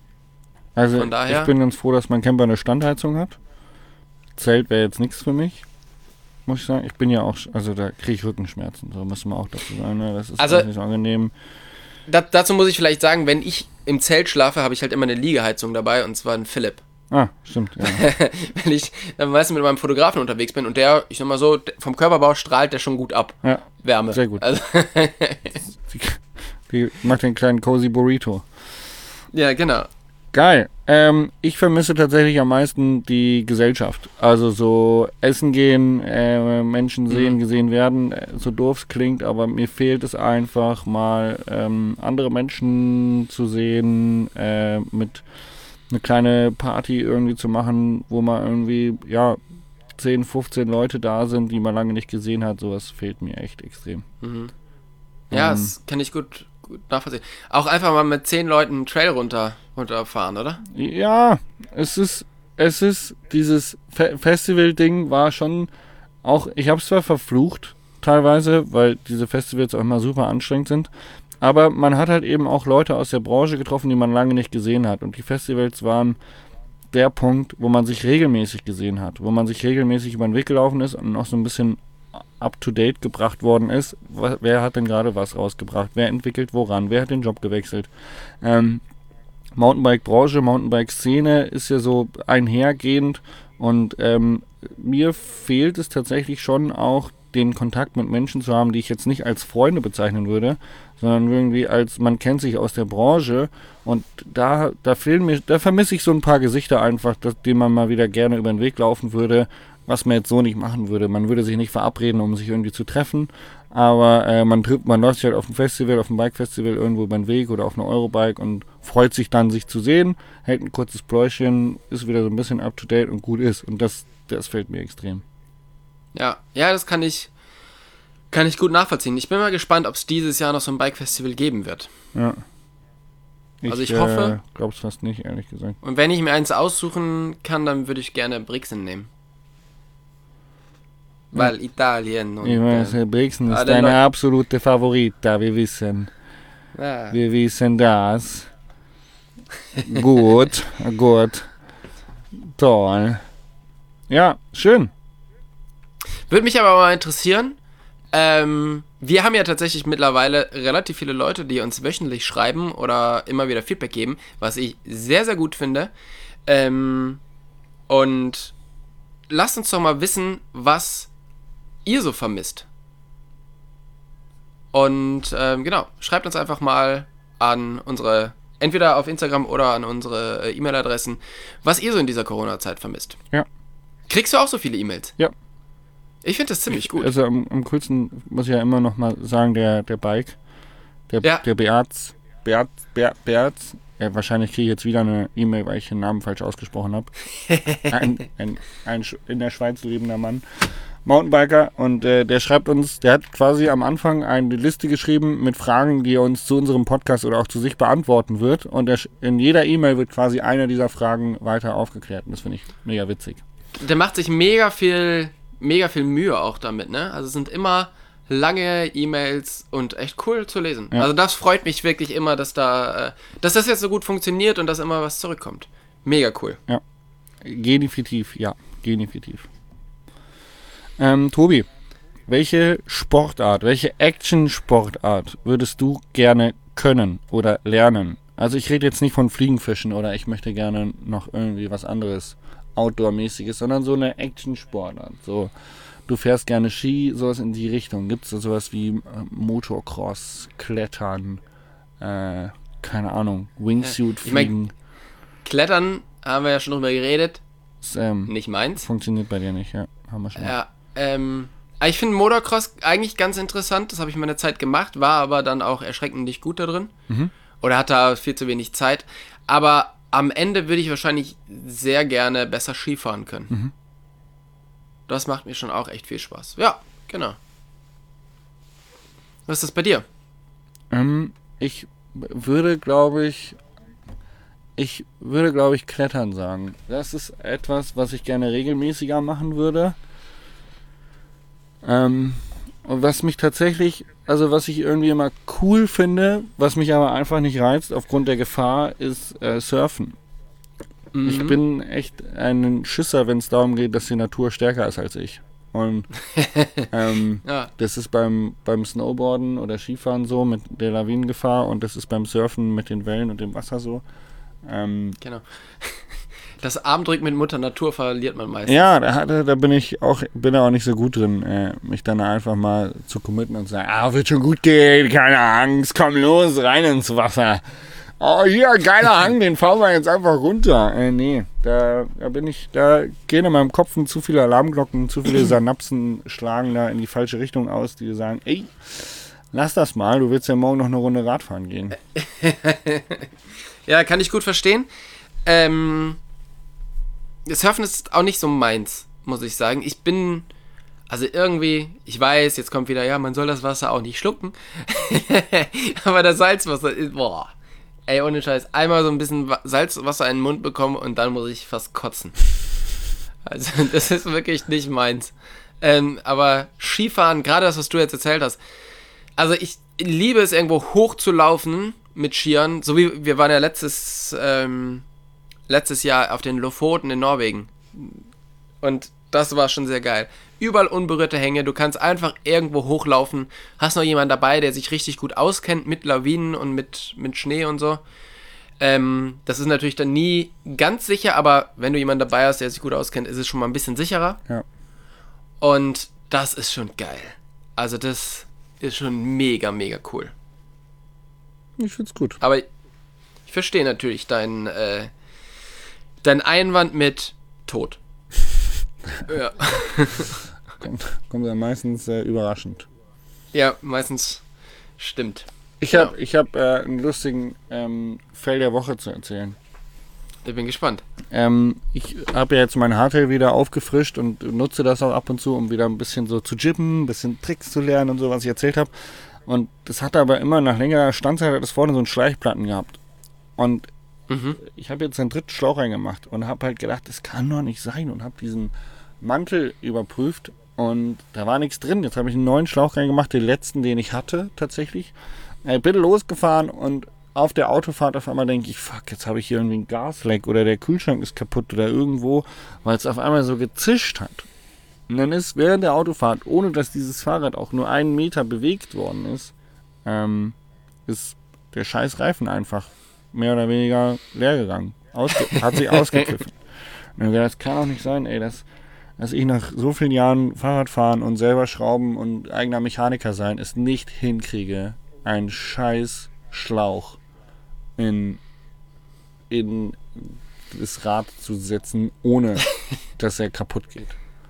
Also Von daher, ich bin ganz froh, dass mein Camper eine Standheizung hat. Zelt wäre jetzt nichts für mich, muss ich sagen. Ich bin ja auch, also da kriege ich Rückenschmerzen, so muss man auch dazu sagen. Ne? Das ist also, nicht so angenehm. Da, dazu muss ich vielleicht sagen, wenn ich im Zelt schlafe, habe ich halt immer eine Liegeheizung dabei, und zwar ein Philipp. Ah, stimmt, ja. Wenn ich dann meistens mit meinem Fotografen unterwegs bin und der, ich sag mal so, vom Körperbau strahlt der schon gut ab. Ja, Wärme. sehr gut. Also die, die macht den kleinen Cozy Burrito. Ja, genau. Geil. Ähm, ich vermisse tatsächlich am meisten die Gesellschaft. Also so essen gehen, äh, Menschen sehen, mhm. gesehen werden, äh, so doof es klingt, aber mir fehlt es einfach mal, ähm, andere Menschen zu sehen, äh, mit eine kleine Party irgendwie zu machen, wo mal irgendwie, ja, zehn, fünfzehn Leute da sind, die man lange nicht gesehen hat. Sowas fehlt mir echt extrem. Mhm. Ja, ähm, das kann ich gut, gut nachvollziehen. Auch einfach mal mit zehn Leuten einen Trail runter, runterfahren, oder? Ja, es ist, es ist, dieses Fe- Festival-Ding war schon auch, ich habe es zwar verflucht, teilweise, weil diese Festivals auch immer super anstrengend sind, aber man hat halt eben auch Leute aus der Branche getroffen, die man lange nicht gesehen hat. Und die Festivals waren der Punkt, wo man sich regelmäßig gesehen hat, wo man sich regelmäßig über den Weg gelaufen ist und noch so ein bisschen up-to-date gebracht worden ist. Wer hat denn gerade was rausgebracht? Wer entwickelt woran? Wer hat den Job gewechselt? Ähm, Mountainbike-Branche, Mountainbike-Szene ist ja so einhergehend und ähm, mir fehlt es tatsächlich schon auch, den Kontakt mit Menschen zu haben, die ich jetzt nicht als Freunde bezeichnen würde, sondern irgendwie als, man kennt sich aus der Branche, und da, da fehlen mir, da vermisse ich so ein paar Gesichter einfach, dass, denen man mal wieder gerne über den Weg laufen würde, was man jetzt so nicht machen würde. Man würde sich nicht verabreden, um sich irgendwie zu treffen, aber äh, man trifft, man läuft sich halt auf dem Festival, auf dem Bike-Festival irgendwo über den Weg oder auf einer Eurobike und freut sich dann, sich zu sehen, hält ein kurzes Pläuschen, ist wieder so ein bisschen up-to-date und gut ist, und das, das fehlt mir extrem. Ja, ja, das kann ich, kann ich gut nachvollziehen. Ich bin mal gespannt, ob es dieses Jahr noch so ein Bike-Festival geben wird. Ja. Ich, also ich hoffe. Äh, glaub's fast nicht, ehrlich gesagt. Und wenn ich mir eins aussuchen kann, dann würde ich gerne Brixen nehmen. Weil ja. Italien und... Ich weiß, äh, Brixen ist deine Leute. Absolute Favorita, wir wissen. Ja. Wir wissen das. Gut, gut. Toll. Ja, schön. Würde mich aber mal interessieren, ähm, wir haben ja tatsächlich mittlerweile relativ viele Leute, die uns wöchentlich schreiben oder immer wieder Feedback geben, was ich sehr, sehr gut finde. Ähm, und lasst uns doch mal wissen, was ihr so vermisst. Und ähm, genau, schreibt uns einfach mal an unsere, entweder auf Instagram oder an unsere äh, E-Mail-Adressen, was ihr so in dieser Corona-Zeit vermisst. Ja. Kriegst du auch so viele E-Mails? Ja. Ich finde das ziemlich ich, gut. Also am, am coolsten muss ich ja immer noch mal sagen, der, der Bike, der, ja. der Beats, Beats, Beats, Beats, ja, wahrscheinlich kriege ich jetzt wieder eine E-Mail, weil ich den Namen falsch ausgesprochen habe. ein, ein, ein in der Schweiz lebender Mann, Mountainbiker, und äh, der schreibt uns, der hat quasi am Anfang eine Liste geschrieben mit Fragen, die er uns zu unserem Podcast oder auch zu sich beantworten wird, und der, in jeder E-Mail wird quasi eine dieser Fragen weiter aufgeklärt, und das finde ich mega witzig. Der macht sich mega viel... mega viel Mühe auch damit, ne? Also es sind immer lange E-Mails und echt cool zu lesen. Ja. Also das freut mich wirklich immer, dass da, äh, dass das jetzt so gut funktioniert und dass immer was zurückkommt. Mega cool. Ja, definitiv, ja, definitiv. Ähm, Tobi, welche Sportart, welche Action-Sportart würdest du gerne können oder lernen? Also ich rede jetzt nicht von Fliegenfischen oder ich möchte gerne noch irgendwie was anderes Outdoor-mäßiges, sondern so eine Action-Sportart. So du fährst gerne Ski, sowas in die Richtung. Gibt es da sowas wie äh, Motocross, Klettern, äh, keine Ahnung, Wingsuit Ja, ich mein, fliegen? Klettern, haben wir ja schon drüber geredet, Das, ähm, nicht meins. funktioniert bei dir nicht, ja, haben wir schon. Ja, ähm, aber ich finde Motocross eigentlich ganz interessant, das habe ich meine Zeit gemacht, war aber dann auch erschreckend nicht gut da drin. Mhm. Oder hatte da viel zu wenig Zeit. Aber am Ende würde ich wahrscheinlich sehr gerne besser Ski fahren können. Mhm. Das macht mir schon auch echt viel Spaß. Ja, genau. Was ist das bei dir? Ähm, ich würde, glaube ich, ich würde, glaube ich, Klettern sagen. Das ist etwas, was ich gerne regelmäßiger machen würde. Ähm, und was mich tatsächlich, also was ich irgendwie immer cool finde, was mich aber einfach nicht reizt aufgrund der Gefahr, ist äh, Surfen. Mhm. Ich bin echt ein Schisser, wenn es darum geht, dass die Natur stärker ist als ich. Und ähm, Ja, das ist beim, beim Snowboarden oder Skifahren so mit der Lawinengefahr und das ist beim Surfen mit den Wellen und dem Wasser so. Ähm, genau. Das Armdrücken mit Mutter Natur verliert man meistens. ja, da, hatte, da bin ich auch bin auch nicht so gut drin, äh, mich dann einfach mal zu committen und zu sagen, ah, wird schon gut gehen, keine Angst, komm los, rein ins Wasser. Oh, hier, geiler Hang, den fahren wir jetzt einfach runter. Äh, nee, da, da bin ich, da gehen in meinem Kopf zu viele Alarmglocken, zu viele Synapsen schlagen da in die falsche Richtung aus, die sagen, ey, lass das mal, du willst ja morgen noch eine Runde Radfahren gehen. Ja, kann ich gut verstehen. Ähm, das Surfen ist auch nicht so meins, muss ich sagen. Ich bin, also irgendwie, ich weiß, jetzt kommt wieder, ja, man soll das Wasser auch nicht schlucken. Aber das Salzwasser ist, boah. Ey, ohne Scheiß, einmal so ein bisschen Salzwasser in den Mund bekommen und dann muss ich fast kotzen. Also, das ist wirklich nicht meins. Ähm, aber Skifahren, gerade das, was du jetzt erzählt hast. Also, ich liebe es, irgendwo hochzulaufen mit Skiern. So wie wir waren ja letztes, ähm, letztes Jahr auf den Lofoten in Norwegen. Und das war schon sehr geil. Überall unberührte Hänge, du kannst einfach irgendwo hochlaufen. Hast noch jemanden dabei, der sich richtig gut auskennt mit Lawinen und mit, mit Schnee und so. Ähm, das ist natürlich dann nie ganz sicher, aber wenn du jemanden dabei hast, der sich gut auskennt, ist es schon mal ein bisschen sicherer. Ja. Und das ist schon geil. Also das ist schon mega, mega cool. Ich find's gut. Aber ich, ich verstehe natürlich deinen äh, dein Einwand mit Tod. Ja. Kommt, kommt ja meistens äh, überraschend. Ja, meistens stimmt. Ich habe ich hab, äh, einen lustigen ähm, Fail der Woche zu erzählen. Ich bin gespannt. Ähm, ich habe ja jetzt mein Hardtail wieder aufgefrischt und nutze das auch ab und zu, um wieder ein bisschen so zu jippen, ein bisschen Tricks zu lernen und so, was ich erzählt habe. Und das hatte aber immer nach längerer Standzeit hat das vorne so einen Schleichplatten gehabt. Und Mhm. ich habe jetzt einen dritten Schlauch reingemacht und habe halt gedacht, das kann doch nicht sein und habe diesen Mantel überprüft und da war nichts drin. Jetzt habe ich einen neuen Schlauch reingemacht, den letzten, den ich hatte tatsächlich. Ich bin losgefahren und auf der Autofahrt auf einmal denke ich, fuck, jetzt habe ich hier irgendwie einen Gasleck oder der Kühlschrank ist kaputt oder irgendwo, weil es auf einmal so gezischt hat. Und dann ist während der Autofahrt, ohne dass dieses Fahrrad auch nur einen Meter bewegt worden ist, ähm, ist der scheiß Reifen einfach mehr oder weniger leer gegangen. Ausge- hat sich ausgepfiffen. Und ich gedacht, das kann auch nicht sein, ey, dass, dass ich nach so vielen Jahren Fahrradfahren und selber schrauben und eigener Mechaniker sein, es nicht hinkriege, einen scheiß Schlauch in, in das Rad zu setzen, ohne dass er kaputt geht.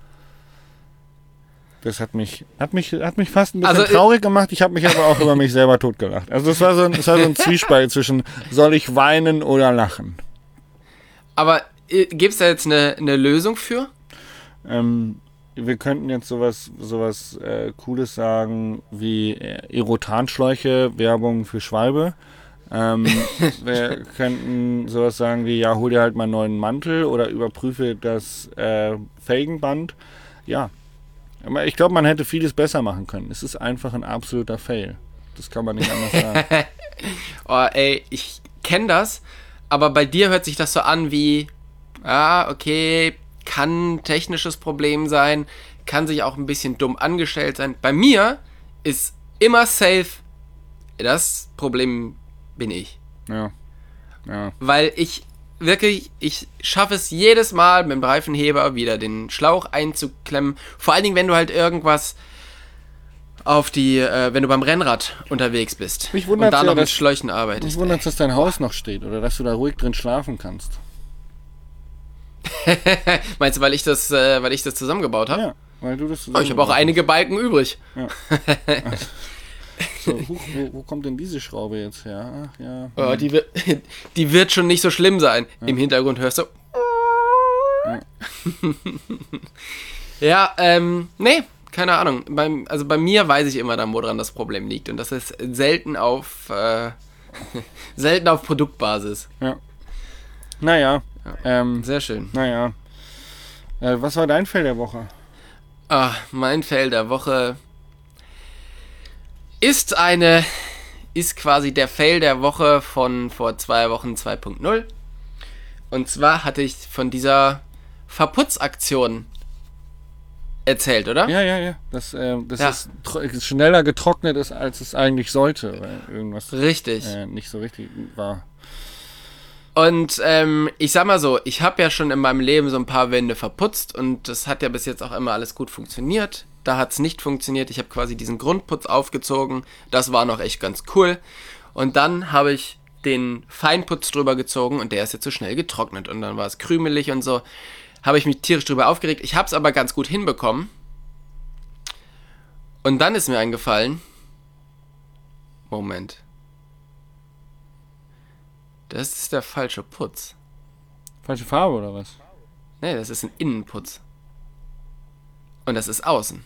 Das hat mich, hat mich, hat mich fast ein bisschen Also, traurig gemacht. Ich habe mich aber auch über mich selber totgelacht. Also das war so ein, das war so ein Zwiespalt zwischen, soll ich weinen oder lachen? Aber äh, gibt es da jetzt eine, eine Lösung für? Ähm, wir könnten jetzt sowas, sowas äh, Cooles sagen wie äh, Erotanschläuche, Werbung für Schwalbe. Ähm, wir könnten sowas sagen wie, ja, hol dir halt mal einen neuen Mantel oder überprüfe das äh, Felgenband. Ja. Aber ich glaube, man hätte vieles besser machen können. Es ist einfach ein absoluter Fail. Das kann man nicht anders sagen. Oh, ey, ich kenne das, aber bei dir hört sich das so an wie, ah, okay, kann ein technisches Problem sein, kann sich auch ein bisschen dumm angestellt sein. Bei mir ist immer safe, das Problem bin ich. Ja. Ja. Weil ich wirklich, ich schaffe es jedes Mal mit dem Reifenheber wieder den Schlauch einzuklemmen. Vor allen Dingen, wenn du halt irgendwas auf die, äh, wenn du beim Rennrad unterwegs bist. Mich wundert's und da ja, noch mit dass- Schläuchen arbeitest. Mich wundert, dass dein Haus noch steht oder dass du da ruhig drin schlafen kannst. Meinst du, weil ich das, äh, weil ich das zusammengebaut habe? Ja, weil du das Oh, ich habe auch einige Balken übrig. So, huch, wo, wo kommt denn diese Schraube jetzt her? Ach ja. Oh, die, wird, die wird schon nicht so schlimm sein. Im Hintergrund hörst du. Ja. Ja, ähm, nee, keine Ahnung. Beim, also bei mir weiß ich immer dann, woran das Problem liegt. Und das ist selten auf, äh, selten auf Produktbasis. Ja. Naja. Ähm, Sehr schön. naja. Äh, was war dein Fail der Woche? Ah, mein Fail der Woche ist eine, ist quasi der Fail der Woche von vor zwei Wochen zwei Punkt null. Und zwar hatte ich von dieser Verputzaktion erzählt, oder? Ja, ja, ja. Dass äh, das Ja. ist tro- schneller getrocknet ist, als es eigentlich sollte, weil irgendwas Richtig. äh, nicht so richtig war. Und ähm, ich sag mal so, ich habe ja schon in meinem Leben so ein paar Wände verputzt und das hat ja bis jetzt auch immer alles gut funktioniert. Da hat es nicht funktioniert. Ich habe quasi diesen Grundputz aufgezogen. Das war noch echt ganz cool. Und dann habe ich den Feinputz drüber gezogen und der ist jetzt so schnell getrocknet und dann war es krümelig und so. Habe ich mich tierisch drüber aufgeregt. Ich habe es aber ganz gut hinbekommen. Und dann ist mir eingefallen, Moment. Das ist der falsche Putz. Falsche Farbe oder was? Nee, das ist ein Innenputz. Und das ist außen.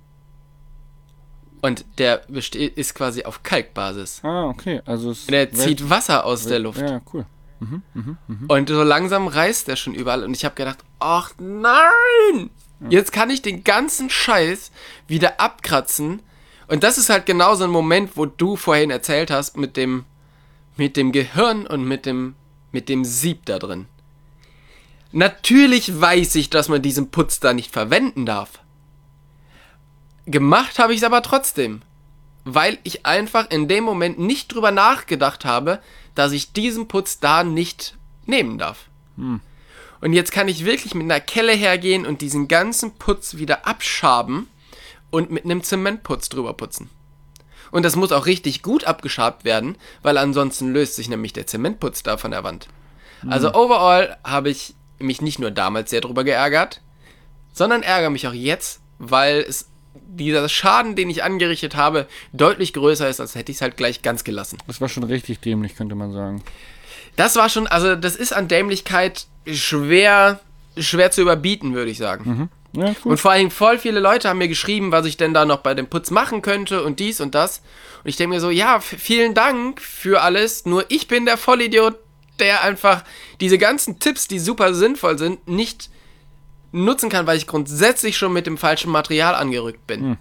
Und der beste- ist quasi auf Kalkbasis. Ah, okay. Also es Und der wird- zieht Wasser aus der Luft. Ja, cool. Und so langsam reißt der schon überall. Und ich habe gedacht, ach nein! Jetzt kann ich den ganzen Scheiß wieder abkratzen. Und das ist halt genau so ein Moment, wo du vorhin erzählt hast, mit dem, mit dem Gehirn und mit dem, mit dem Sieb da drin. Natürlich weiß ich, dass man diesen Putz da nicht verwenden darf. Gemacht habe ich es aber trotzdem. Weil ich einfach in dem Moment nicht drüber nachgedacht habe, dass ich diesen Putz da nicht nehmen darf. Und jetzt kann ich wirklich mit einer Kelle hergehen und diesen ganzen Putz wieder abschaben und mit einem Zementputz drüber putzen. Und das muss auch richtig gut abgeschabt werden, weil ansonsten löst sich nämlich der Zementputz da von der Wand. Also overall habe ich mich nicht nur damals sehr drüber geärgert, sondern ärgere mich auch jetzt, weil es dieser Schaden, den ich angerichtet habe, deutlich größer ist, als hätte ich es halt gleich ganz gelassen. Das war schon richtig dämlich, könnte man sagen. Das war schon, also das ist an Dämlichkeit schwer, schwer zu überbieten, würde ich sagen. Ja, cool. Und vor allem voll viele Leute haben mir geschrieben, was ich denn da noch bei dem Putz machen könnte und dies und das. Und ich denke mir so, ja, f- vielen Dank für alles, nur ich bin der Vollidiot, der einfach diese ganzen Tipps, die super sinnvoll sind, nicht nutzen kann, weil ich grundsätzlich schon mit dem falschen Material angerückt bin.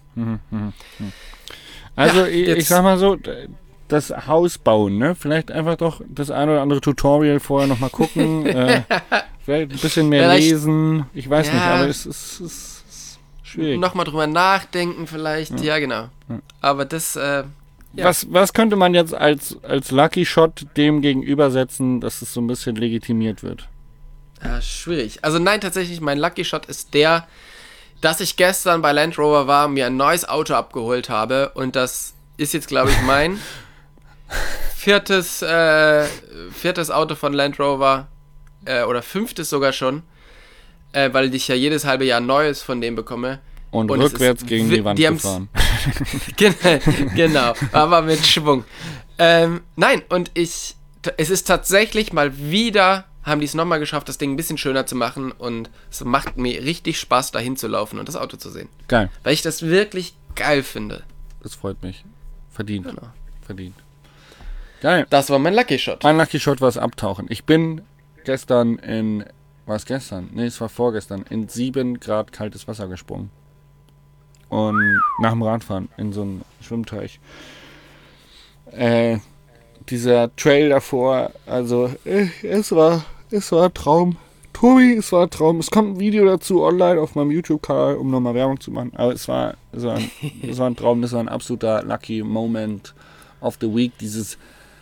Also Ja, ich, jetzt- ich sag mal so, das Haus bauen, ne? Vielleicht einfach doch das ein oder andere Tutorial vorher nochmal gucken. äh, vielleicht ein bisschen mehr Vielleicht- lesen. Ich weiß Ja. nicht, aber es ist, es ist schwierig. Nochmal drüber nachdenken vielleicht, ja, genau. Aber das, äh, ja. Was, was könnte man jetzt als, als Lucky Shot dem gegenübersetzen, dass es so ein bisschen legitimiert wird? Ja, schwierig. Also nein, tatsächlich, mein Lucky Shot ist der, dass ich gestern bei Land Rover war, mir ein neues Auto abgeholt habe und das ist jetzt, glaube ich, mein viertes, äh, viertes Auto von Land Rover äh, oder fünftes sogar schon, äh, weil ich ja jedes halbe Jahr ein neues von dem bekomme. Und, Und es rückwärts ist gegen wi- die Wand die haben's- gefahren. Gen- genau, aber mit Schwung. Ähm, nein, und ich, t- es ist tatsächlich mal wieder, haben die es nochmal geschafft, das Ding ein bisschen schöner zu machen und es macht mir richtig Spaß, dahin zu laufen und das Auto zu sehen. Geil, Weil ich das wirklich geil finde. das freut mich. Verdient. Genau. Verdient. Geil. Das war mein Lucky Shot. Mein Lucky Shot war es abtauchen. Ich bin gestern in, war es gestern? Nee, es war vorgestern, in sieben Grad kaltes Wasser gesprungen. Und nach dem Radfahren in so einen Schwimmteich. Äh, dieser Trail davor, also äh, es war, es war ein Traum. Tobi, es war ein Traum. Es kommt ein Video dazu online auf meinem YouTube-Kanal, um nochmal Werbung zu machen. Aber es war, es war, ein, es war ein Traum, das war ein absoluter Lucky Moment of the Week. Dieses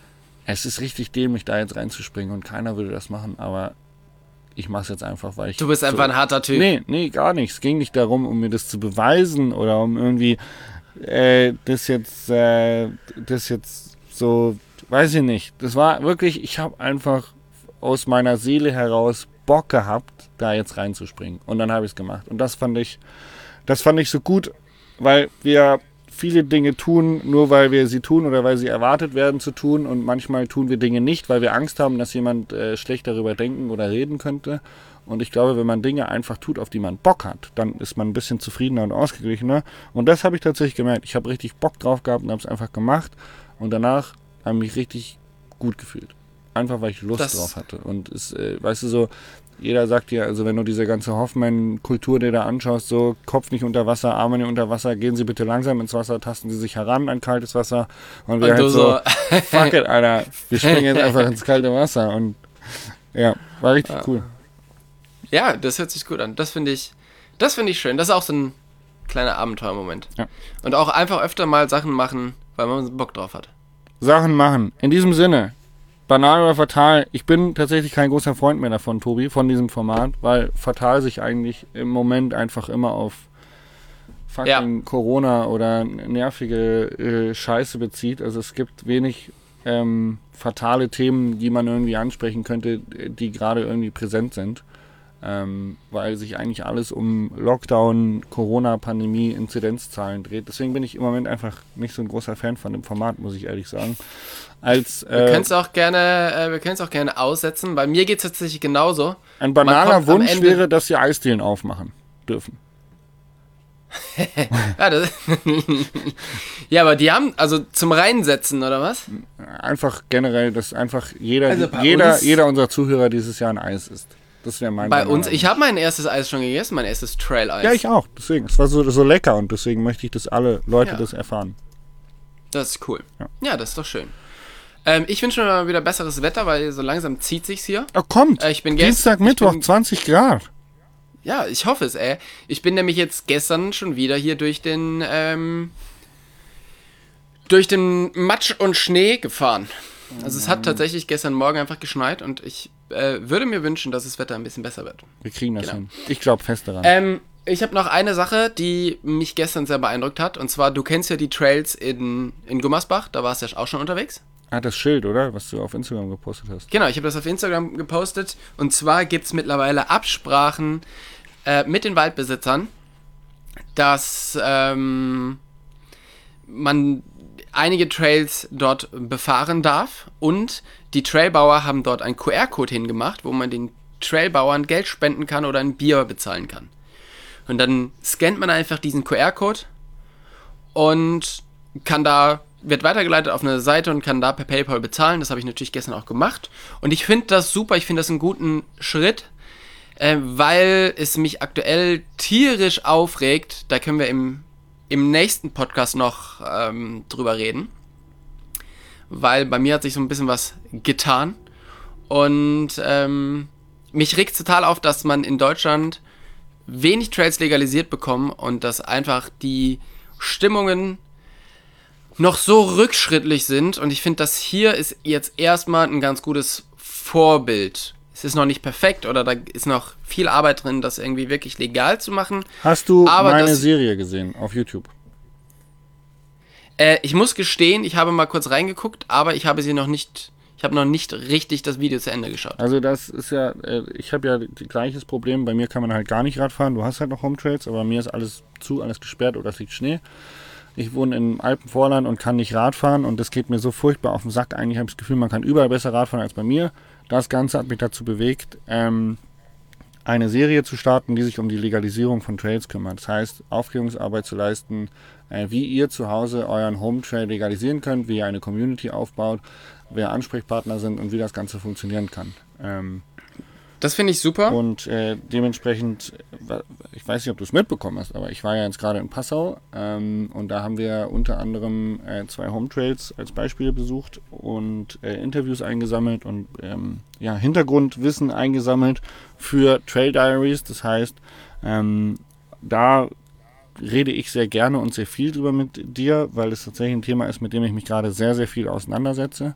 es ist richtig dämlich, da jetzt reinzuspringen und keiner würde das machen, aber ich mache es jetzt einfach, weil ich... Du bist so, einfach ein harter Typ. Nee, nee, gar nicht. Es ging nicht darum, um mir das zu beweisen oder um irgendwie äh, das jetzt, äh, das jetzt so, weiß ich nicht. Das war wirklich, ich habe einfach aus meiner Seele heraus Bock gehabt, da jetzt reinzuspringen. Und dann habe ich es gemacht. Und das fand ich, das fand ich so gut, weil wir viele Dinge tun, nur weil wir sie tun oder weil sie erwartet werden zu tun. Und manchmal tun wir Dinge nicht, weil wir Angst haben, dass jemand äh, schlecht darüber denken oder reden könnte. Und ich glaube, wenn man Dinge einfach tut, auf die man Bock hat, dann ist man ein bisschen zufriedener und ausgeglichener. Und das habe ich tatsächlich gemerkt. Ich habe richtig Bock drauf gehabt und habe es einfach gemacht. Und danach habe ich mich richtig gut gefühlt. Einfach, weil ich Lust das drauf hatte. Und es, äh, weißt du so, jeder sagt dir, also wenn du diese ganze Hoffmann-Kultur dir da anschaust, so Kopf nicht unter Wasser, Arme nicht unter Wasser, gehen Sie bitte langsam ins Wasser, tasten Sie sich heran an kaltes Wasser. Und wir und halt so, so fuck it, Alter, wir springen jetzt einfach ins kalte Wasser. Und ja, war richtig ja. cool. Ja, das hört sich gut an. Das finde ich, das finde ich schön. Das ist auch so ein kleiner Abenteuermoment. Ja. Und auch einfach öfter mal Sachen machen, weil man Bock drauf hat. Sachen machen. In diesem Sinne, banal oder fatal, ich bin tatsächlich kein großer Freund mehr davon, Tobi, von diesem Format, weil fatal sich eigentlich im Moment einfach immer auf fucking ja. Corona oder nervige äh, Scheiße bezieht. Also es gibt wenig ähm, fatale Themen, die man irgendwie ansprechen könnte, die gerade irgendwie präsent sind. Ähm, weil sich eigentlich alles um Lockdown, Corona-Pandemie, Inzidenzzahlen dreht. Deswegen bin ich im Moment einfach nicht so ein großer Fan von dem Format, muss ich ehrlich sagen. Als, äh, wir können es auch gerne, äh, wir können es auch gerne aussetzen. Bei mir geht es tatsächlich genauso. Ein banaler Wunsch wäre, dass sie Eisdielen aufmachen dürfen. ja, das ja, aber die haben, also zum Reinsetzen, oder was? Einfach generell, dass einfach jeder, also jeder, jeder unserer Zuhörer dieses Jahr ein Eis isst. Das wäre mein Bei uns, ich habe mein erstes Eis schon gegessen, mein erstes Trail-Eis. Ja, ich auch. Deswegen, es war so, so lecker und deswegen möchte ich, dass alle Leute ja. das erfahren. Das ist cool. Ja, ja das ist doch schön. Ähm, ich wünsche mir mal wieder besseres Wetter, weil so langsam zieht sich's hier. Oh, kommt. Äh, ich bin Dienstag, Mittwoch, bin, zwanzig Grad. Ja, ich hoffe es, ey. Ich bin nämlich jetzt gestern schon wieder hier durch den, ähm, durch den Matsch und Schnee gefahren. Also es hat tatsächlich gestern Morgen einfach geschneit und ich äh, würde mir wünschen, dass das Wetter ein bisschen besser wird. Wir kriegen das genau. hin. Ich glaube fest daran. Ähm, ich habe noch eine Sache, die mich gestern sehr beeindruckt hat. Und zwar, du kennst ja die Trails in, in Gummersbach, da warst du ja auch schon unterwegs. Ah, das Schild, oder? Was du auf Instagram gepostet hast. Genau, ich habe das auf Instagram gepostet. Und zwar gibt es mittlerweile Absprachen äh, mit den Waldbesitzern, dass ähm, man einige Trails dort befahren darf und die Trailbauer haben dort einen Q R-Code hingemacht, wo man den Trailbauern Geld spenden kann oder ein Bier bezahlen kann. Und dann scannt man einfach diesen Q R-Code und kann da, wird weitergeleitet auf eine Seite und kann da per PayPal bezahlen. Das habe ich natürlich gestern auch gemacht. Und ich finde das super, ich finde das einen guten Schritt, äh, weil es mich aktuell tierisch aufregt. Da können wir im im nächsten Podcast noch ähm, drüber reden, weil bei mir hat sich so ein bisschen was getan und ähm, mich regt total auf, dass man in Deutschland wenig Trails legalisiert bekommt und dass einfach die Stimmungen noch so rückschrittlich sind und ich finde, das hier ist jetzt erstmal ein ganz gutes Vorbild. Es ist noch nicht perfekt oder da ist noch viel Arbeit drin, das irgendwie wirklich legal zu machen. Hast du aber meine das, Serie gesehen auf YouTube? Äh, ich muss gestehen, ich habe mal kurz reingeguckt, aber ich habe sie noch nicht, ich habe noch nicht richtig das Video zu Ende geschaut. Also das ist ja, äh, ich habe ja das gleiches Problem, bei mir kann man halt gar nicht Radfahren, du hast halt noch Home Trails, aber bei mir ist alles zu, alles gesperrt oder es liegt Schnee. Ich wohne im Alpenvorland und kann nicht Radfahren und das geht mir so furchtbar auf den Sack. Eigentlich habe ich das Gefühl, man kann überall besser Radfahren als bei mir. Das Ganze hat mich dazu bewegt, ähm, eine Serie zu starten, die sich um die Legalisierung von Trails kümmert. Das heißt, Aufklärungsarbeit zu leisten, äh, wie ihr zu Hause euren Home Trail legalisieren könnt, wie ihr eine Community aufbaut, wer Ansprechpartner sind und wie das Ganze funktionieren kann. Ähm, Das finde ich super. Und äh, dementsprechend, ich weiß nicht, ob du es mitbekommen hast, aber ich war ja jetzt gerade in Passau ähm, und da haben wir unter anderem äh, zwei Home Trails als Beispiele besucht und äh, Interviews eingesammelt und ähm, ja, Hintergrundwissen eingesammelt für Trail Diaries. Das heißt, ähm, da rede ich sehr gerne und sehr viel drüber mit dir, weil es tatsächlich ein Thema ist, mit dem ich mich gerade sehr, sehr viel auseinandersetze.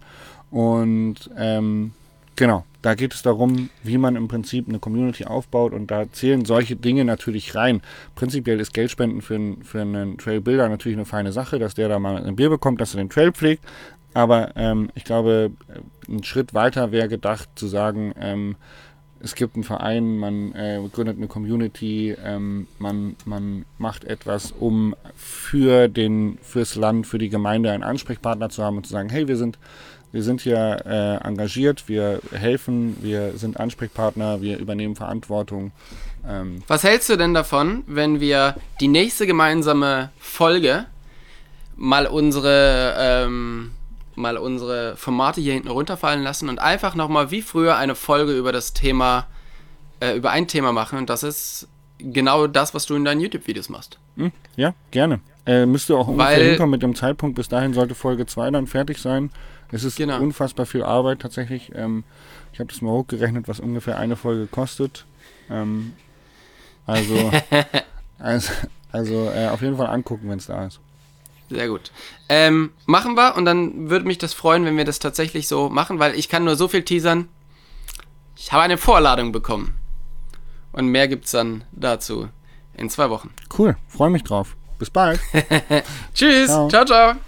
Und ähm, genau, da geht es darum, wie man im Prinzip eine Community aufbaut und da zählen solche Dinge natürlich rein. Prinzipiell ist Geldspenden für, einen- für einen Trailbuilder natürlich eine feine Sache, dass der da mal ein Bier bekommt, dass er den Trail pflegt. Aber ähm, ich glaube, ein Schritt weiter wäre gedacht zu sagen, ähm, es gibt einen Verein, man äh, gründet eine Community, ähm, man, man macht etwas, um für den, fürs Land, für die Gemeinde einen Ansprechpartner zu haben und zu sagen, hey, wir sind, wir sind hier äh, engagiert, wir helfen, wir sind Ansprechpartner, wir übernehmen Verantwortung. Ähm, Was hältst du denn davon, wenn wir die nächste gemeinsame Folge mal unsere, ähm, mal unsere Formate hier hinten runterfallen lassen und einfach nochmal wie früher eine Folge über das Thema, äh, über ein Thema machen, und das ist genau das, was du in deinen YouTube-Videos machst. hm, ja, gerne. Äh, müsste auch ungefähr Weil- hinkommen mit dem Zeitpunkt, bis dahin sollte Folge zwei dann fertig sein. Es ist Genau. unfassbar viel Arbeit tatsächlich. Ähm, ich habe das mal hochgerechnet, was ungefähr eine Folge kostet. Ähm, also, also, also äh, auf jeden Fall angucken, wenn es da ist. Sehr gut. Ähm, machen wir, und dann würde mich das freuen, wenn wir das tatsächlich so machen, weil ich kann nur so viel teasern. Ich habe eine Vorladung bekommen. Und mehr gibt's dann dazu in zwei Wochen. Cool, freue mich drauf. Bis bald. Tschüss. Ciao. Ciao, ciao.